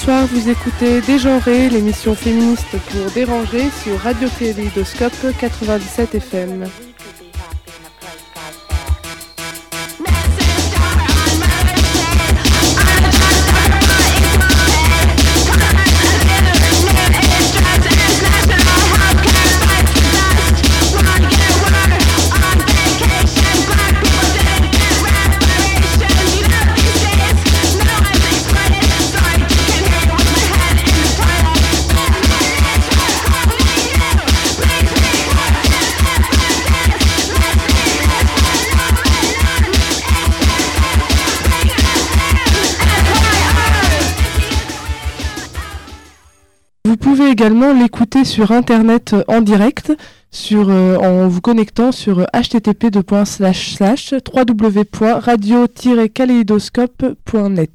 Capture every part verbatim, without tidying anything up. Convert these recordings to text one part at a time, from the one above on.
soir, vous écoutez Dégenré, l'émission féministe pour déranger sur Radio Kaléidoscope quatre-vingt-dix-sept F M. Vous pouvez également l'écouter sur internet en direct sur, euh, en vous connectant sur h t t p deux points slash slash w w w point radio tiret kaléidoscope point net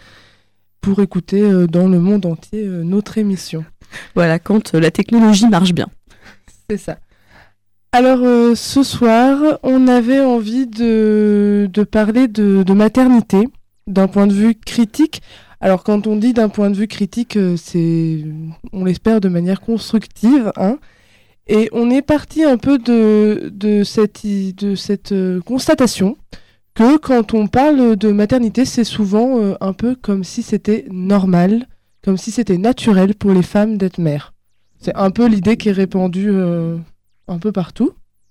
pour écouter euh, dans le monde entier euh, notre émission. Voilà, quand euh, la technologie marche bien. C'est ça. Alors euh, ce soir, on avait envie de, de parler de, de maternité d'un point de vue critique. Alors quand on dit d'un point de vue critique, euh, c'est, on l'espère de manière constructive, hein. Et on est parti un peu de, de cette, de cette euh, constatation que quand on parle de maternité, c'est souvent euh, un peu comme si c'était normal, comme si c'était naturel pour les femmes d'être mères. C'est un peu l'idée qui est répandue euh, un peu partout.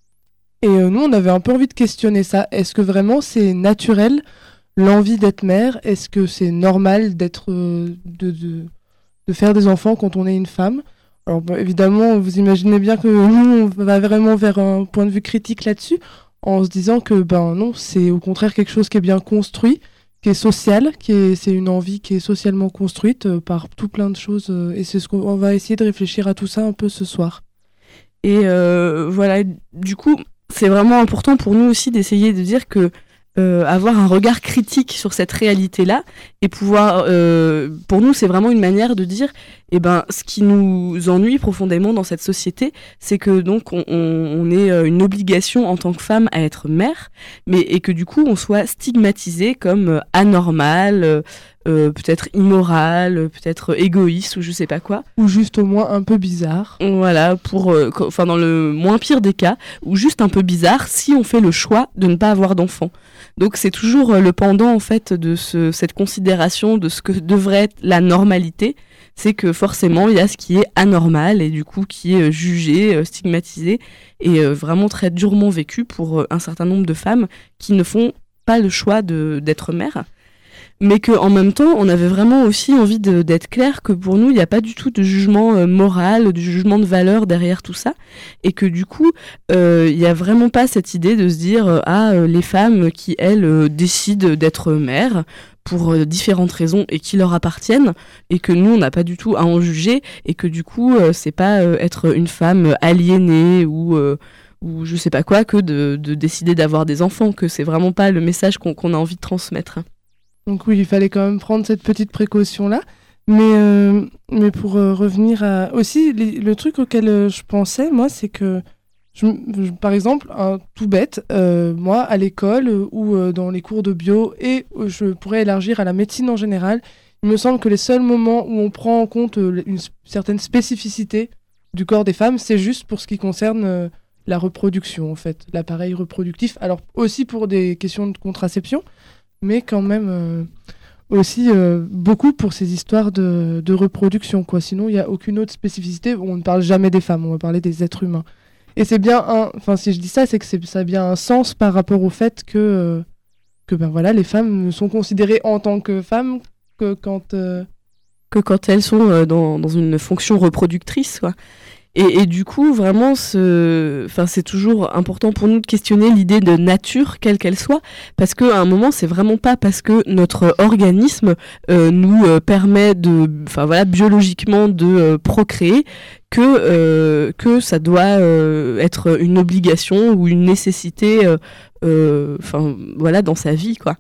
Et euh, nous, on avait un peu envie de questionner ça. Est-ce que vraiment c'est naturel l'envie d'être mère? Est-ce que c'est normal d'être, euh, de, de, de faire des enfants quand on est une femme? Alors bah, évidemment, vous imaginez bien que nous, on va vraiment vers un point de vue critique là-dessus, en se disant que ben non, c'est au contraire quelque chose qui est bien construit, qui est social, qui est, c'est une envie qui est socialement construite euh, par tout plein de choses. Euh, et c'est ce qu'on va essayer de réfléchir à tout ça un peu ce soir. Et euh, voilà, du coup, c'est vraiment important pour nous aussi d'essayer de dire que Euh, avoir un regard critique sur cette réalité-là et pouvoir, euh, pour nous, c'est vraiment une manière de dire, eh ben, ce qui nous ennuie profondément dans cette société, c'est que donc on, on, on ait une obligation en tant que femme à être mère, mais et que du coup on soit stigmatisé comme anormal, euh, euh, peut-être immoral, peut-être égoïste ou je sais pas quoi, ou juste au moins un peu bizarre. Voilà, pour, euh, enfin dans le moins pire des cas, ou juste un peu bizarre si on fait le choix de ne pas avoir d'enfant. Donc c'est toujours le pendant en fait de ce, cette considération de ce que devrait être la normalité, c'est que forcément il y a ce qui est anormal et du coup qui est jugé, stigmatisé et vraiment très durement vécu pour un certain nombre de femmes qui ne font pas le choix de, d'être mères. Mais qu'en même temps, on avait vraiment aussi envie de, d'être clair que pour nous, il n'y a pas du tout de jugement euh, moral, de jugement de valeur derrière tout ça, et que du coup, euh, il n'y a vraiment pas cette idée de se dire euh, ah, euh, les femmes qui, elles, euh, décident d'être mères pour euh, différentes raisons et qui leur appartiennent, et que nous, on n'a pas du tout à en juger, et que du coup, euh, c'est pas euh, être une femme aliénée ou... Euh, ou je sais pas quoi, que de, de décider d'avoir des enfants, que c'est vraiment pas le message qu'on, qu'on a envie de transmettre. Donc oui, il fallait quand même prendre cette petite précaution-là. Mais, euh, mais pour euh, revenir à... Aussi, les, le truc auquel euh, je pensais, moi, c'est que, je, je, par exemple, un tout bête, euh, moi, à l'école euh, ou euh, dans les cours de bio, et euh, je pourrais élargir à la médecine en général, il me semble que les seuls moments où on prend en compte euh, une s- certaine spécificité du corps des femmes, c'est juste pour ce qui concerne euh, la reproduction, en fait, l'appareil reproductif. Alors, aussi pour des questions de contraception, mais quand même euh, aussi euh, beaucoup pour ces histoires de, de reproduction, quoi. Sinon, il n'y a aucune autre spécificité. On ne parle jamais des femmes, on va parler des êtres humains. Et c'est bien un... Enfin, si je dis ça, c'est que c'est, ça a bien un sens par rapport au fait que, euh, que ben voilà, les femmes sont considérées en tant que femmes que quand... Euh... que quand elles sont euh, dans, dans une fonction reproductrice, quoi. Et, et du coup, vraiment, ce... enfin, c'est toujours important pour nous de questionner l'idée de nature, quelle qu'elle soit, parce qu'à un moment, c'est vraiment pas parce que notre organisme euh, nous euh, permet de, enfin voilà, biologiquement de euh, procréer que euh, que ça doit euh, être une obligation ou une nécessité, enfin euh, voilà, dans sa vie, quoi.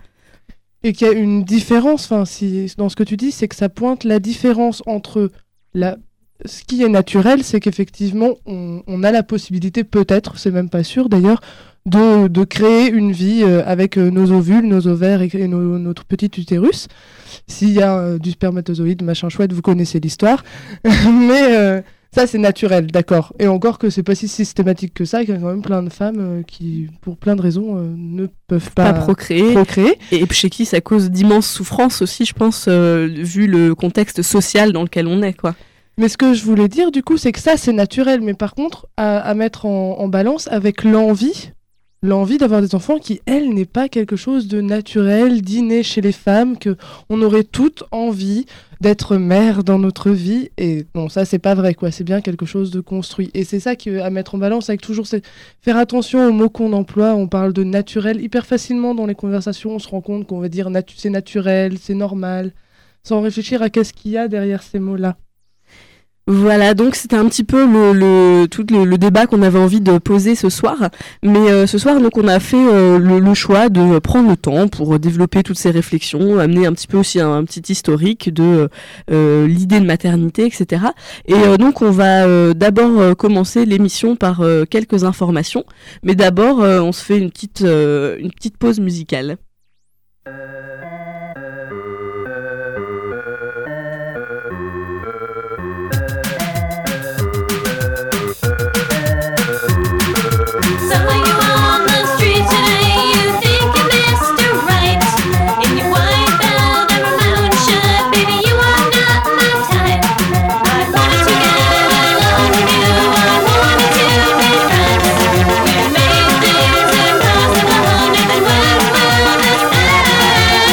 Et qu'il y a une différence, enfin, si dans ce que tu dis, c'est que ça pointe la différence entre la ce qui est naturel, c'est qu'effectivement, on, on a la possibilité, peut-être, c'est même pas sûr d'ailleurs, de, de créer une vie euh, avec euh, nos ovules, nos ovaires et, et nos, notre petit utérus. S'il y a euh, du spermatozoïde, machin chouette, vous connaissez l'histoire. Mais euh, ça, c'est naturel, d'accord. Et encore que c'est pas si systématique que ça, qu'il y a quand même plein de femmes euh, qui, pour plein de raisons, euh, ne peuvent pas, pas procréer. procréer. Et chez qui ça cause d'immenses souffrances aussi, je pense, euh, vu le contexte social dans lequel on est, quoi. Mais ce que je voulais dire, du coup, c'est que ça, c'est naturel. Mais par contre, à, à mettre en, en balance avec l'envie, l'envie d'avoir des enfants qui, elle, n'est pas quelque chose de naturel, d'inné chez les femmes, qu'on aurait toutes envie d'être mère dans notre vie. Et non, ça, c'est pas vrai, quoi. C'est bien quelque chose de construit. Et c'est ça qui est à mettre en balance avec toujours c'est faire attention aux mots qu'on emploie. On parle de naturel hyper facilement dans les conversations. On se rend compte qu'on va dire natu- c'est naturel, c'est normal, sans réfléchir à qu'est-ce qu'il y a derrière ces mots-là. Voilà, donc c'était un petit peu le, le tout le, le débat qu'on avait envie de poser ce soir. Mais euh, ce soir, donc, on a fait euh, le, le choix de prendre le temps pour développer toutes ces réflexions, amener un petit peu aussi un, un petit historique de euh, l'idée de maternité, et cetera. Et euh, donc, on va euh, d'abord euh, commencer l'émission par euh, quelques informations. Mais d'abord, euh, on se fait une petite euh, une petite pause musicale. We've made things impossible, nothing but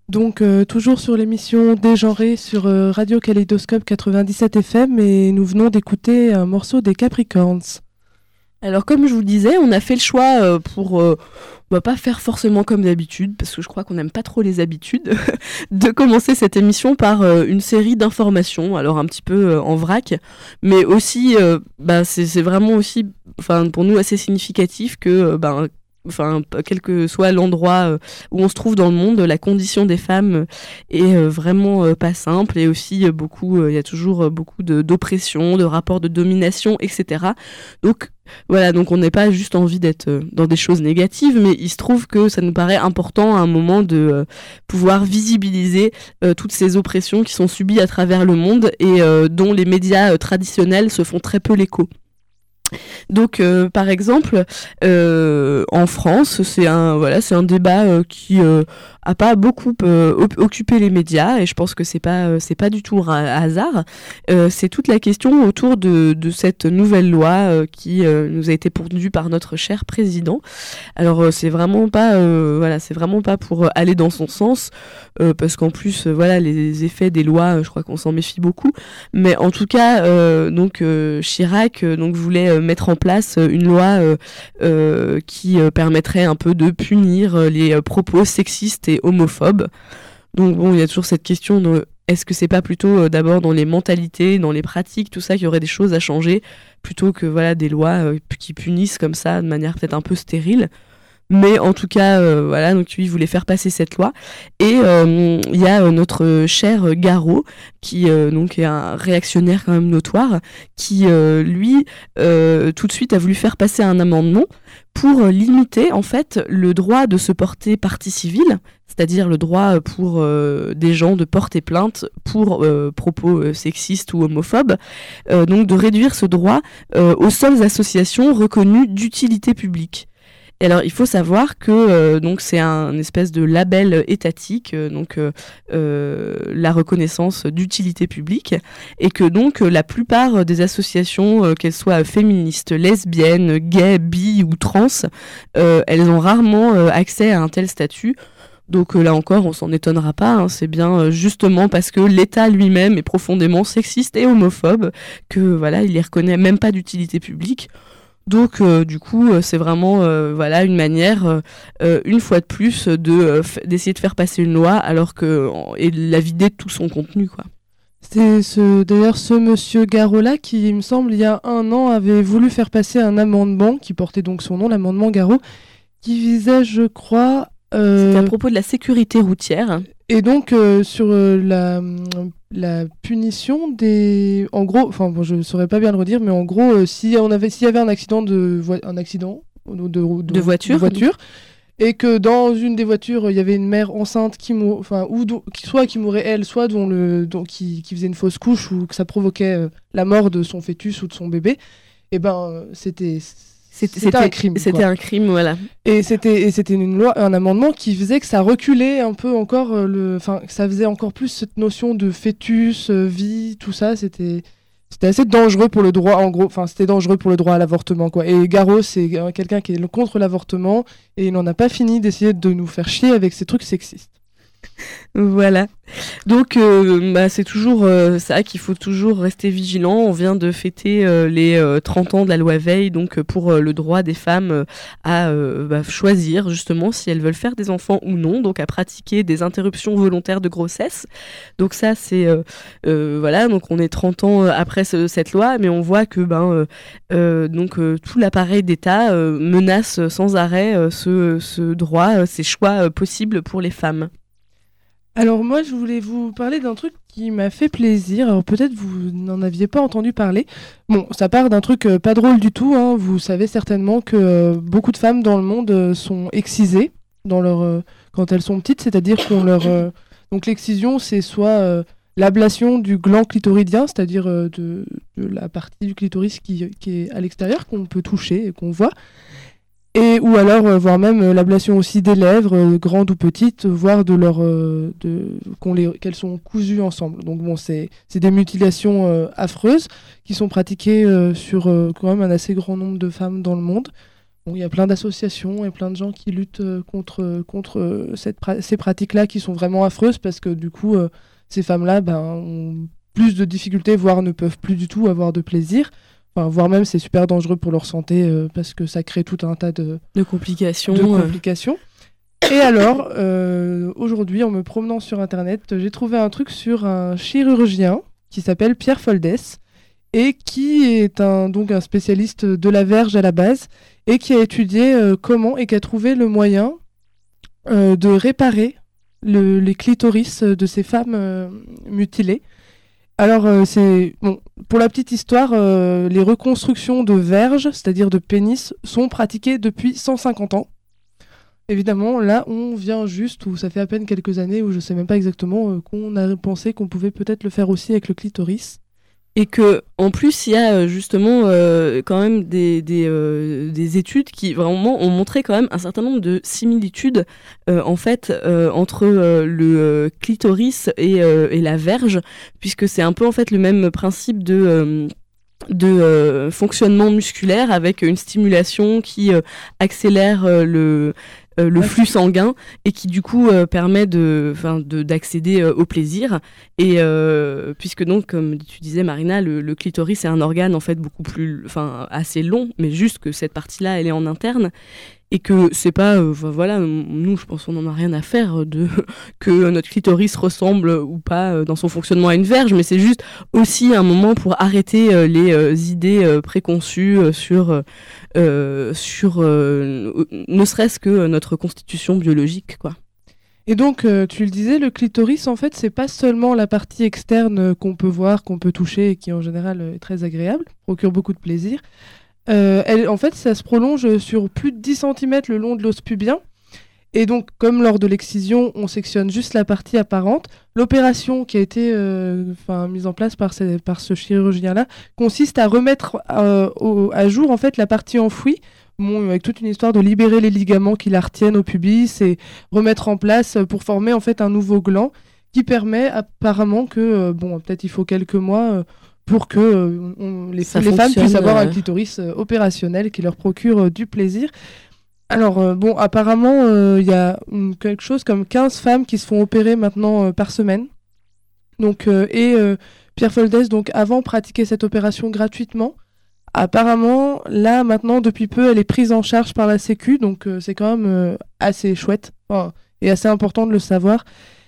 Donc euh, toujours sur l'émission Dégenrée sur euh, Radio Kaléidoscope quatre-vingt-dix-sept F M et nous venons d'écouter un morceau des Capricorns. Alors comme je vous le disais, on a fait le choix euh, pour euh, bah, pas faire forcément comme d'habitude, parce que je crois qu'on n'aime pas trop les habitudes, de commencer cette émission par euh, une série d'informations, alors un petit peu euh, en vrac, mais aussi, euh, bah, c'est, c'est vraiment aussi, enfin pour nous assez significatif que euh, bah, enfin, quel que soit l'endroit euh, où on se trouve dans le monde, la condition des femmes euh, est euh, vraiment euh, pas simple, et aussi euh, beaucoup, il euh, y a toujours euh, beaucoup de, d'oppression, de rapports de domination, et cetera. Donc voilà, donc on n'est pas juste envie d'être euh, dans des choses négatives, mais il se trouve que ça nous paraît important à un moment de euh, pouvoir visibiliser euh, toutes ces oppressions qui sont subies à travers le monde et euh, dont les médias euh, traditionnels se font très peu l'écho. Donc, euh, par exemple, euh, en France, c'est un voilà, c'est un débat euh, qui euh, a pas beaucoup euh, op- occupé les médias, et je pense que c'est pas euh, c'est pas du tout un hasard. Euh, c'est toute la question autour de de cette nouvelle loi euh, qui euh, nous a été pondue par notre cher président. Alors, euh, c'est vraiment pas euh, voilà, c'est vraiment pas pour aller dans son sens, euh, parce qu'en plus, euh, voilà, les effets des lois, euh, je crois qu'on s'en méfie beaucoup. Mais en tout cas, euh, donc euh, Chirac euh, donc voulait euh, mettre en place une loi euh, euh, qui euh, permettrait un peu de punir euh, les euh, propos sexistes et homophobes. Donc bon, il y a toujours cette question de est-ce que c'est pas plutôt euh, d'abord dans les mentalités, dans les pratiques, tout ça, qu'il y aurait des choses à changer, plutôt que voilà des lois euh, qui punissent comme ça de manière peut-être un peu stérile. Mais en tout cas, euh, voilà, donc lui voulait faire passer cette loi. Et il euh, y a euh, notre cher Garot, qui euh, donc est un réactionnaire quand même notoire, qui euh, lui euh, tout de suite a voulu faire passer un amendement pour limiter en fait le droit de se porter partie civile, c'est-à-dire le droit pour euh, des gens de porter plainte pour euh, propos euh, sexistes ou homophobes, euh, donc de réduire ce droit euh, aux seules associations reconnues d'utilité publique. Et alors, il faut savoir que euh, donc c'est un espèce de label étatique, euh, donc euh, euh, la reconnaissance d'utilité publique, et que donc euh, la plupart des associations, euh, qu'elles soient féministes, lesbiennes, gays, bi ou trans, euh, elles ont rarement euh, accès à un tel statut. Donc euh, là encore, on s'en étonnera pas, hein, c'est bien euh, justement parce que l'État lui-même est profondément sexiste et homophobe que voilà, il les reconnaît même pas d'utilité publique. Donc euh, du coup euh, c'est vraiment euh, voilà une manière euh, une fois de plus de euh, f- d'essayer de faire passer une loi alors que et de la vider de tout son contenu, quoi. C'est ce, d'ailleurs ce monsieur Garot là qui, il me semble, il y a un an avait voulu faire passer un amendement qui portait donc son nom, l'amendement Garot, qui visait, je crois... Euh... C'était à propos de la sécurité routière. Et donc euh, sur euh, la, la punition des... En gros, enfin bon, je ne saurais pas bien le redire, mais en gros, euh, si on avait, s'il y avait un accident de, vo- un accident de, de, de voiture, de voiture et que dans une des voitures, il y avait une mère enceinte qui mou... enfin, ou do... soit qui mourait elle, soit dont le... dont... qui... qui faisait une fausse couche ou que ça provoquait euh, la mort de son fœtus ou de son bébé, et ben euh, c'était... C'était, c'était un crime. C'était quoi. un crime, voilà. Et c'était, et c'était une loi, un amendement qui faisait que ça reculait un peu encore, euh, le, enfin, que ça faisait encore plus cette notion de fœtus, euh, vie, tout ça. C'était, c'était assez dangereux pour le droit, en gros. Enfin, c'était dangereux pour le droit à l'avortement, quoi. Et Garot, c'est euh, quelqu'un qui est contre l'avortement et il n'en a pas fini d'essayer de nous faire chier avec ces trucs sexistes. Voilà. Donc, euh, bah, c'est toujours euh, ça qu'il faut toujours rester vigilant. On vient de fêter euh, les euh, trente ans de la loi Veil, donc euh, pour euh, le droit des femmes euh, à euh, bah, choisir justement si elles veulent faire des enfants ou non, donc à pratiquer des interruptions volontaires de grossesse. Donc ça, c'est euh, euh, voilà. Donc on est trente ans après ce, cette loi, mais on voit que ben euh, euh, donc euh, tout l'appareil d'État euh, menace sans arrêt euh, ce, ce droit, euh, ces choix euh, possibles pour les femmes. Alors moi, je voulais vous parler d'un truc qui m'a fait plaisir. Alors peut-être vous n'en aviez pas entendu parler. Bon, ça part d'un truc euh, pas drôle du tout, hein. Vous savez certainement que euh, beaucoup de femmes dans le monde euh, sont excisées dans leur, euh, quand elles sont petites, c'est-à-dire qu'on leur... Euh... Donc l'excision, c'est soit euh, l'ablation du gland clitoridien, c'est-à-dire euh, de, de la partie du clitoris qui, qui est à l'extérieur, qu'on peut toucher et qu'on voit. Et, ou alors, euh, voire même euh, l'ablation aussi des lèvres, euh, grandes ou petites, voire de leur, euh, de, qu'on les, qu'elles sont cousues ensemble. Donc bon, c'est, c'est des mutilations euh, affreuses qui sont pratiquées euh, sur euh, quand même un assez grand nombre de femmes dans le monde. bon, il y a plein d'associations et plein de gens qui luttent euh, contre, contre euh, cette pra- ces pratiques-là qui sont vraiment affreuses parce que du coup, euh, ces femmes-là ben, ont plus de difficultés, voire ne peuvent plus du tout avoir de plaisir. Enfin, voire même c'est super dangereux pour leur santé euh, parce que ça crée tout un tas de, de complications. De euh. complications. Et alors, euh, aujourd'hui, en me promenant sur Internet, j'ai trouvé un truc sur un chirurgien qui s'appelle Pierre Foldès et qui est un, donc un spécialiste de la verge à la base et qui a étudié euh, comment et qui a trouvé le moyen euh, de réparer le, les clitoris de ces femmes euh, mutilées. Alors, euh, c'est bon, pour la petite histoire, euh, les reconstructions de verges, c'est-à-dire de pénis, sont pratiquées depuis cent cinquante ans. Évidemment, là, on vient juste, ou ça fait à peine quelques années, où je ne sais même pas exactement, euh, qu'on a pensé qu'on pouvait peut-être le faire aussi avec le clitoris. Et que, en plus, il y a justement euh, quand même des, des, euh, des études qui vraiment ont montré quand même un certain nombre de similitudes euh, en fait euh, entre euh, le euh, clitoris et, euh, et la verge, puisque c'est un peu en fait le même principe de euh, de euh, fonctionnement musculaire avec une stimulation qui euh, accélère euh, le Euh, le flux sanguin et qui du coup euh, permet de, de, d'accéder euh, au plaisir et euh, puisque donc comme tu disais Marina, le, le clitoris est un organe en fait beaucoup plus, enfin assez long, mais juste que cette partie-là elle est en interne et que c'est pas, euh, voilà, nous je pense qu'on en a rien à faire de que notre clitoris ressemble ou pas euh, dans son fonctionnement à une verge, mais c'est juste aussi un moment pour arrêter euh, les euh, idées euh, préconçues euh, sur euh, Euh, sur euh, ne serait-ce que notre constitution biologique, quoi. Et donc, euh, tu le disais, le clitoris, en fait, c'est pas seulement la partie externe euh, qu'on peut voir, qu'on peut toucher et qui, en général, euh, est très agréable, procure beaucoup de plaisir. Euh, elle, en fait, ça se prolonge sur plus de dix centimètres le long de l'os pubien. Et donc, comme lors de l'excision, on sectionne juste la partie apparente, l'opération qui a été euh, mise en place par ce, par ce chirurgien-là consiste à remettre euh, au, à jour en fait, la partie enfouie, bon, avec toute une histoire de libérer les ligaments qui la retiennent au pubis et remettre en place pour former en fait, un nouveau gland qui permet apparemment que, euh, bon, peut-être il faut quelques mois euh, pour que euh, on, les, les femmes puissent avoir euh... un clitoris euh, opérationnel qui leur procure euh, du plaisir. Alors, euh, bon, apparemment, il euh, y a um, quelque chose comme quinze femmes qui se font opérer maintenant euh, par semaine. Donc, euh, et euh, Pierre Foldès, donc, avant, pratiquait cette opération gratuitement. Apparemment, là, maintenant, depuis peu, elle est prise en charge par la Sécu. Donc, euh, c'est quand même euh, assez chouette enfin, et assez important de le savoir.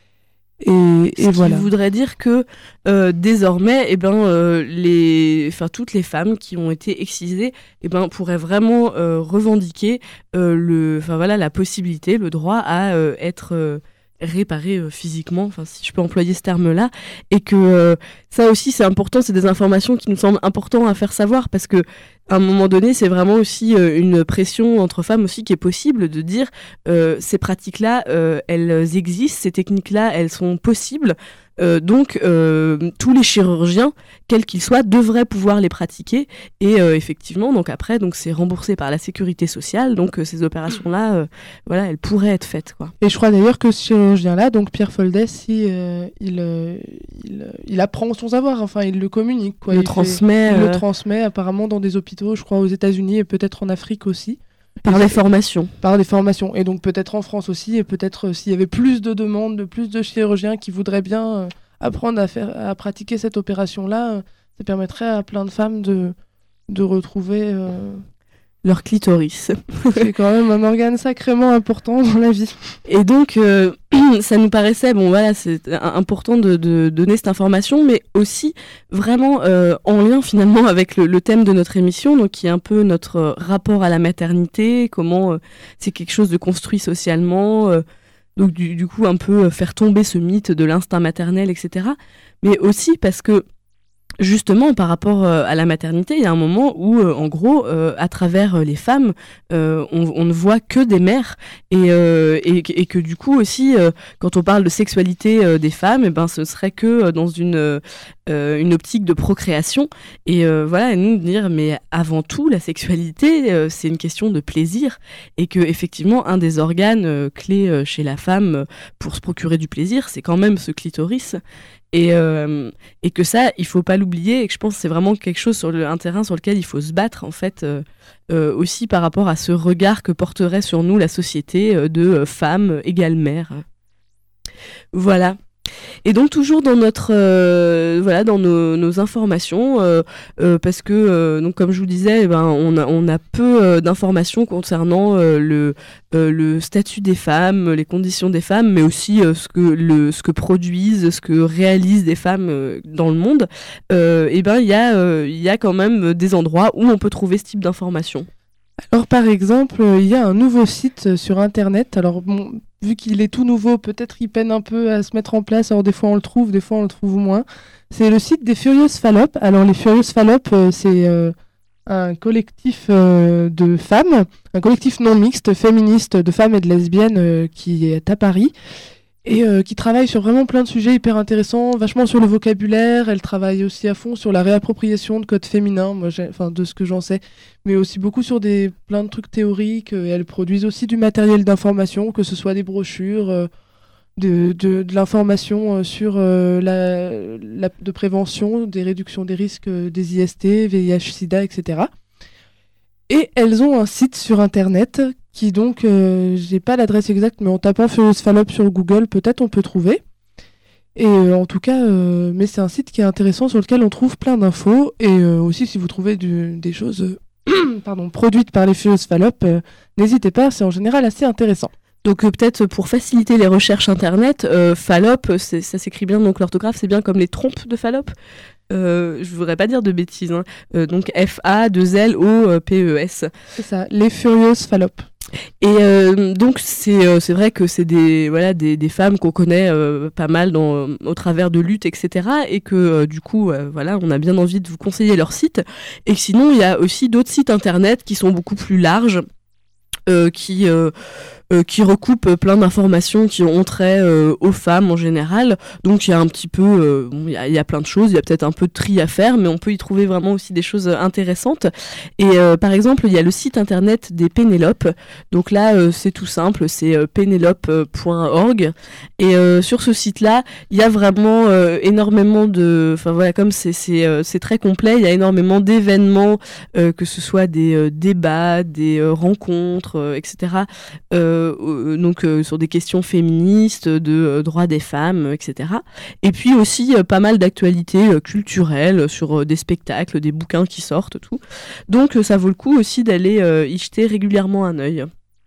Et, et Ce voilà. qui voudrait dire que euh, désormais, eh ben, euh, les, enfin, toutes les femmes qui ont été excisées eh ben, pourraient vraiment euh, revendiquer euh, le, enfin, voilà, la possibilité, le droit à euh, être euh, réparées euh, physiquement, enfin, si je peux employer ce terme-là. Et que euh, ça aussi, c'est important, c'est des informations qui nous semblent importantes à faire savoir parce que à un moment donné, c'est vraiment aussi euh, une pression entre femmes aussi qui est possible de dire euh, ces pratiques-là, euh, elles existent, ces techniques-là, elles sont possibles. Euh, donc, euh, tous les chirurgiens, quels qu'ils soient, devraient pouvoir les pratiquer. Et euh, effectivement, donc après, donc c'est remboursé par la sécurité sociale. Donc, euh, ces opérations-là, euh, voilà, elles pourraient être faites, quoi. Et je crois d'ailleurs que ce chirurgien-là, donc Pierre Foldès, si, euh, il, euh, il, euh, il apprend son savoir, enfin, il le communique, quoi. Il, il le transmet. Fait, il euh... le transmet apparemment dans des hôpitaux, je crois aux États-Unis et peut-être en Afrique aussi. Par des formations. Par des formations. Et donc peut-être en France aussi, et peut-être euh, s'il y avait plus de demandes, de plus de chirurgiens qui voudraient bien euh, apprendre à, faire, à pratiquer cette opération-là, euh, ça permettrait à plein de femmes de, de retrouver... Euh... leur clitoris. C'est quand même un organe sacrément important dans la vie. Et donc, euh, ça nous paraissait, bon voilà, c'est important de, de donner cette information, mais aussi vraiment euh, en lien finalement avec le, le thème de notre émission, donc qui est un peu notre rapport à la maternité, comment euh, c'est quelque chose de construit socialement, euh, donc du, du coup un peu faire tomber ce mythe de l'instinct maternel, et cetera. Mais aussi parce que justement, par rapport euh, à la maternité, il y a un moment où, euh, en gros, euh, à travers euh, les femmes, euh, on, on ne voit que des mères et, euh, et, et que du coup aussi, euh, quand on parle de sexualité euh, des femmes, eh ben, ce serait que euh, dans une, euh, euh, une optique de procréation. Et euh, voilà, et nous dire, mais avant tout, la sexualité, euh, c'est une question de plaisir. Et que effectivement, un des organes euh, clés euh, chez la femme euh, pour se procurer du plaisir, c'est quand même ce clitoris. Et, euh, et que ça, il faut pas l'oublier, et que je pense que c'est vraiment quelque chose sur le, un terrain sur lequel il faut se battre, en fait, euh, euh, aussi par rapport à ce regard que porterait sur nous la société euh, de euh, femmes égales mères. Voilà. Et donc toujours dans notre euh, voilà dans nos, nos informations euh, euh, parce que euh, donc comme je vous disais, eh ben on a on a peu euh, d'informations concernant euh, le euh, le statut des femmes, les conditions des femmes, mais aussi euh, ce que le ce que produisent, ce que réalisent des femmes euh, dans le monde. Euh, et ben il y a euh, il y a quand même des endroits où on peut trouver ce type d'informations. Alors par exemple, il y a un nouveau site sur internet. Alors bon, vu qu'il est tout nouveau, peut-être il peine un peu à se mettre en place. Alors des fois on le trouve, des fois on le trouve moins. C'est le site des Furious Fallops. Alors les Furious Fallops, euh, c'est euh, un collectif euh, de femmes, un collectif non mixte, féministe, de femmes et de lesbiennes euh, qui est à Paris. Et euh, qui travaille sur vraiment plein de sujets hyper intéressants, vachement sur le vocabulaire. Elle travaille aussi à fond sur la réappropriation de codes féminins, moi, enfin, de ce que j'en sais, mais aussi beaucoup sur des, plein de trucs théoriques. Et elles produisent aussi du matériel d'information, que ce soit des brochures, euh, de, de, de l'information euh, sur euh, la, la, de prévention, des réductions des risques euh, des I S T, V I H, SIDA, et cetera. Et elles ont un site sur internet qui donc, euh, j'ai pas l'adresse exacte, mais en tapant Furious Fallops sur Google, peut-être on peut trouver. Et euh, en tout cas, euh, mais c'est un site qui est intéressant sur lequel on trouve plein d'infos. Et euh, aussi, si vous trouvez du, des choses euh, pardon, produites par les Furious Fallops, euh, n'hésitez pas, c'est en général assez intéressant. Donc euh, peut-être pour faciliter les recherches internet, euh, Fallop, c'est, ça s'écrit bien, donc l'orthographe c'est bien comme les trompes de Fallop. Euh, je voudrais pas dire de bêtises, hein. euh, donc F A deux L O P E S. C'est ça, les Furious Fallops. Et euh, donc c'est euh, c'est vrai que c'est des voilà des, des femmes qu'on connaît euh, pas mal dans au travers de luttes, et cetera. Et que euh, du coup euh, voilà on a bien envie de vous conseiller leur site. Et sinon il y a aussi d'autres sites internet qui sont beaucoup plus larges. Euh, qui, euh, euh, qui recoupe plein d'informations qui ont trait euh, aux femmes en général. Donc il y a un petit peu, euh, bon, il y a, y a plein de choses, il y a peut-être un peu de tri à faire, mais on peut y trouver vraiment aussi des choses intéressantes. Et euh, par exemple, il y a le site internet des Pénélopes. Donc là, euh, c'est tout simple, c'est euh, pénélope point org. Et euh, sur ce site-là, il y a vraiment euh, énormément de... Enfin voilà, comme c'est, c'est, euh, c'est très complet, il y a énormément d'événements, euh, que ce soit des euh, débats, des euh, rencontres, euh, et cetera. Euh, euh, donc euh, sur des questions féministes, de euh, droits des femmes, euh, et cetera. Et puis aussi euh, pas mal d'actualités euh, culturelles sur euh, des spectacles, des bouquins qui sortent, tout. Donc euh, ça vaut le coup aussi d'aller euh, y jeter régulièrement un œil.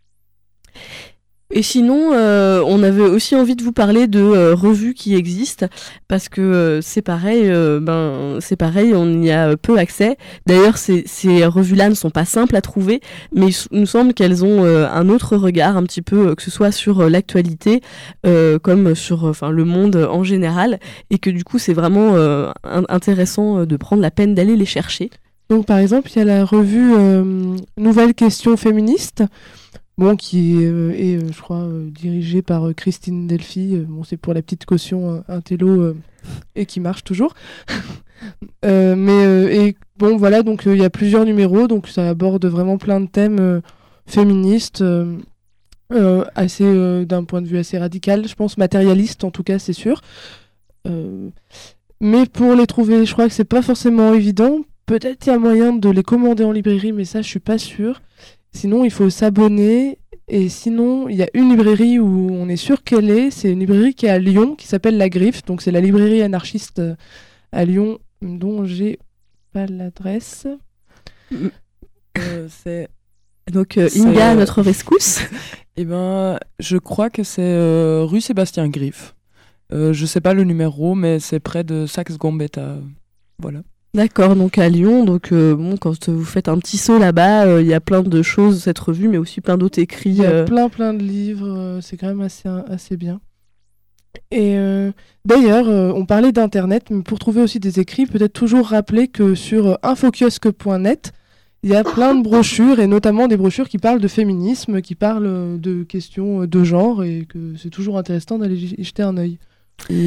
Et sinon, euh, on avait aussi envie de vous parler de euh, revues qui existent, parce que euh, c'est pareil, euh, ben c'est pareil, on y a peu accès. D'ailleurs, ces, ces revues-là ne sont pas simples à trouver, mais il nous semble qu'elles ont euh, un autre regard, un petit peu, euh, que ce soit sur euh, l'actualité, euh, comme sur, enfin, le monde en général, et que du coup, c'est vraiment euh, intéressant de prendre la peine d'aller les chercher. Donc, par exemple, il y a la revue euh, Nouvelles questions féministes. Bon, qui euh, est, euh, je crois, euh, dirigée par euh, Christine Delphi. Euh, bon, c'est pour la petite caution euh, intello euh, et qui marche toujours. euh, mais euh, et bon, voilà, donc il euh, y a plusieurs numéros, donc ça aborde vraiment plein de thèmes euh, féministes, euh, euh, assez euh, d'un point de vue assez radical, je pense matérialiste en tout cas, c'est sûr. Euh, mais pour les trouver, je crois que c'est pas forcément évident. Peut-être il y a moyen de les commander en librairie, mais ça, je suis pas sûre. Sinon, il faut s'abonner. Et sinon, il y a une librairie où on est sûr qu'elle est. C'est une librairie qui est à Lyon, qui s'appelle La Griffe. Donc, c'est la librairie anarchiste à Lyon, dont j'ai pas l'adresse. Euh, c'est... Donc, euh, Inga, notre rescousse. Eh ben, je crois que c'est euh, rue Sébastien Griffe. Euh, je sais pas le numéro, mais c'est près de Saxe-Gambetta. Voilà. D'accord, donc à Lyon, donc euh, bon, quand vous faites un petit saut là-bas, il euh, y a plein de choses, cette revue, mais aussi plein d'autres écrits. Il y a euh... plein plein de livres, euh, c'est quand même assez, assez bien. Et euh, d'ailleurs, euh, on parlait d'internet, mais pour trouver aussi des écrits, peut-être toujours rappeler que sur infokiosque point net, il y a plein de brochures, et notamment des brochures qui parlent de féminisme, qui parlent de questions de genre, et que c'est toujours intéressant d'aller y jeter un œil. Et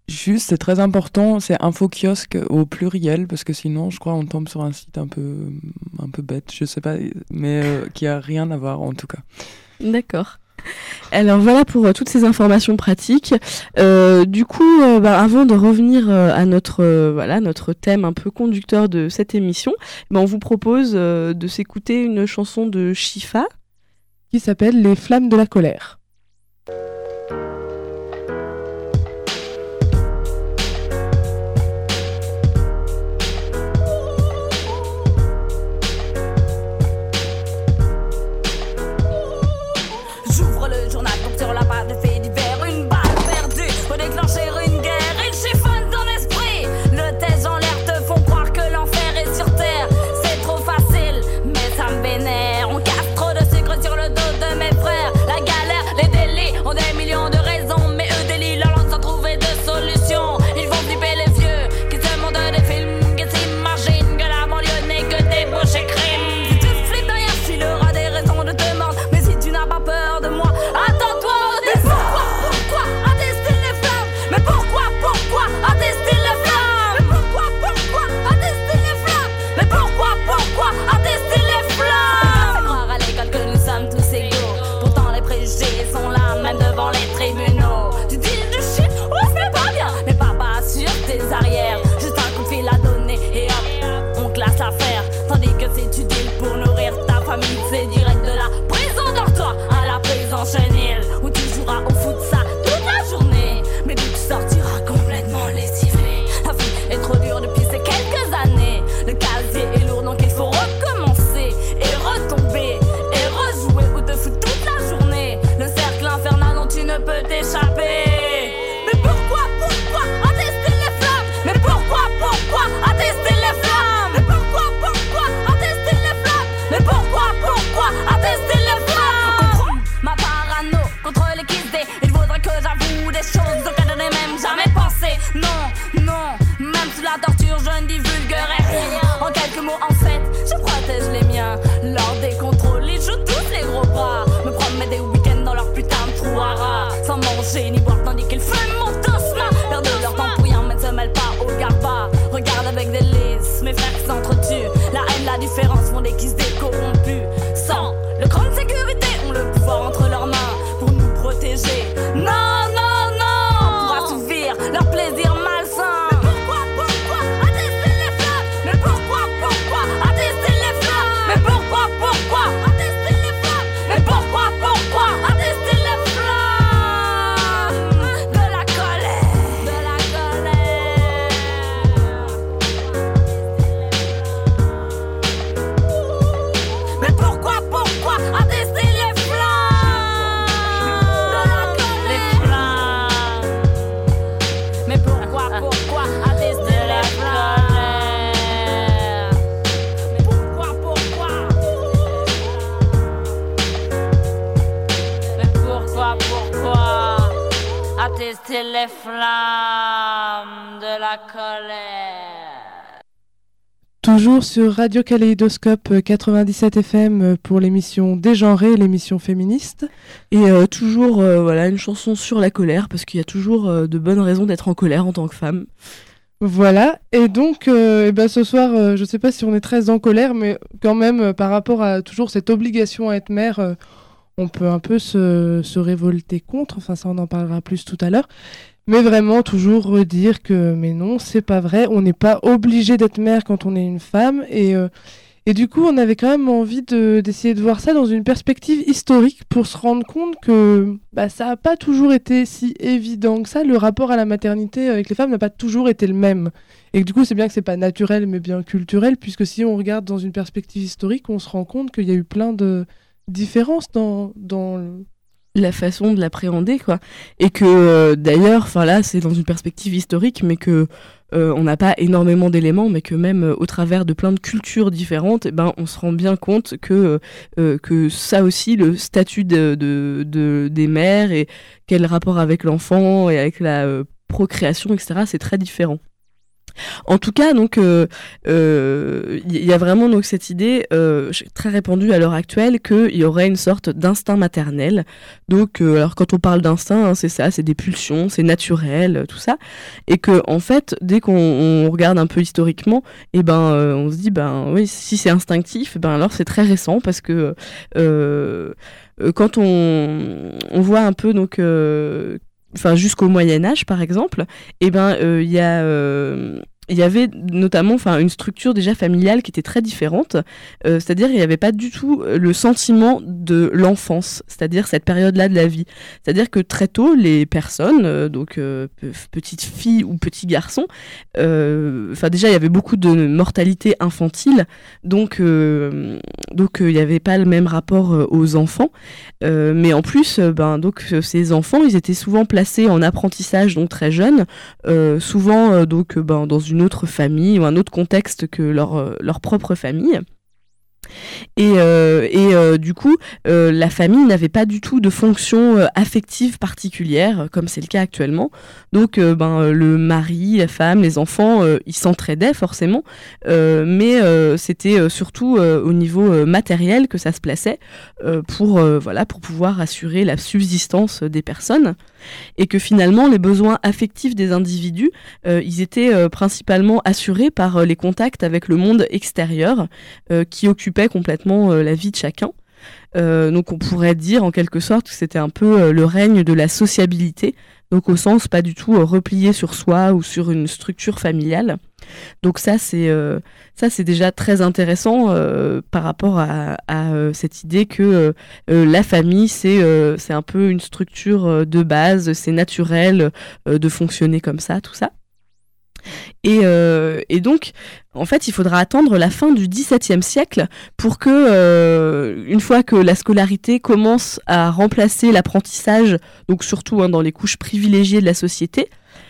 Juste, c'est très important, c'est info kiosque au pluriel, parce que sinon, je crois, on tombe sur un site un peu, un peu bête, je sais pas, mais euh, qui a rien à voir en tout cas. D'accord. Alors voilà pour euh, toutes ces informations pratiques. Euh, du coup, euh, bah, avant de revenir euh, à notre euh, voilà notre thème un peu conducteur de cette émission, bah, on vous propose euh, de s'écouter une chanson de Shifa qui s'appelle Les Flammes de la colère. Attester les flammes de la colère. Toujours sur Radio Kaléidoscope quatre-vingt-dix-sept F M pour l'émission Dégenrée, l'émission féministe. Et euh, toujours euh, voilà, une chanson sur la colère, parce qu'il y a toujours euh, de bonnes raisons d'être en colère en tant que femme. Voilà, et donc euh, et ben ce soir, euh, je ne sais pas si on est très en colère, mais quand même, euh, par rapport à toujours cette obligation à être mère, euh, on peut un peu se, se révolter contre, enfin ça on en parlera plus tout à l'heure. Mais vraiment, toujours redire que, mais non, c'est pas vrai, on n'est pas obligé d'être mère quand on est une femme. Et, euh, et du coup, on avait quand même envie de, d'essayer de voir ça dans une perspective historique pour se rendre compte que bah, ça n'a pas toujours été si évident que ça. Le rapport à la maternité avec les femmes n'a pas toujours été le même. Et que, du coup, c'est bien que c'est pas naturel, mais bien culturel, puisque si on regarde dans une perspective historique, on se rend compte qu'il y a eu plein de différences dans, dans le... la façon de l'appréhender, quoi. Et que euh, d'ailleurs, enfin là, c'est dans une perspective historique, mais que euh, on n'a pas énormément d'éléments, mais que même euh, au travers de plein de cultures différentes, eh ben, on se rend bien compte que euh, que ça aussi, le statut de, de, de des mères et quel rapport avec l'enfant et avec la euh, procréation, et cetera, c'est très différent. En tout cas, donc, il euh, euh, y a vraiment donc cette idée euh, très répandue à l'heure actuelle qu'il y aurait une sorte d'instinct maternel. Donc, euh, alors quand on parle d'instinct, hein, c'est ça, c'est des pulsions, c'est naturel, tout ça, et que en fait, dès qu'on on regarde un peu historiquement, et ben, euh, on se dit, ben oui, si c'est instinctif, ben alors c'est très récent parce que euh, quand on, on voit un peu donc euh, enfin jusqu'au Moyen Âge par exemple, et ben il euh, y a euh, il y avait notamment enfin une structure déjà familiale qui était très différente, euh, c'est-à-dire il n'y avait pas du tout le sentiment de l'enfance, c'est-à-dire cette période-là de la vie. C'est-à-dire que très tôt, les personnes, euh, donc euh, petites filles ou petits garçons, enfin euh, déjà il y avait beaucoup de mortalité infantile, donc euh, donc il euh, n'y avait pas le même rapport euh, aux enfants, euh, mais en plus, euh, ben donc ces enfants, ils étaient souvent placés en apprentissage donc très jeunes, euh, souvent euh, donc ben dans une autre famille ou un autre contexte que leur, euh, leur propre famille. Et, euh, et euh, du coup, euh, la famille n'avait pas du tout de fonction euh, affective particulière, comme c'est le cas actuellement. Donc, euh, ben, le mari, la femme, les enfants, euh, ils s'entraidaient forcément, euh, mais euh, c'était euh, surtout euh, au niveau euh, matériel que ça se plaçait euh, pour, euh, voilà, pour pouvoir assurer la subsistance des personnes. Et que finalement, les besoins affectifs des individus, euh, ils étaient euh, principalement assurés par euh, les contacts avec le monde extérieur, euh, qui occupait complètement euh, la vie de chacun. Euh, donc on pourrait dire en quelque sorte que c'était un peu euh, le règne de la sociabilité, donc au sens pas du tout euh, replié sur soi ou sur une structure familiale. Donc ça c'est euh, ça c'est déjà très intéressant euh, par rapport à, à euh, cette idée que euh, euh, la famille c'est euh, c'est un peu une structure euh, de base, c'est naturel euh, de fonctionner comme ça, tout ça. Et, euh, et donc, en fait, il faudra attendre la fin du dix-septième siècle pour que, euh, une fois que la scolarité commence à remplacer l'apprentissage, donc surtout hein, dans les couches privilégiées de la société,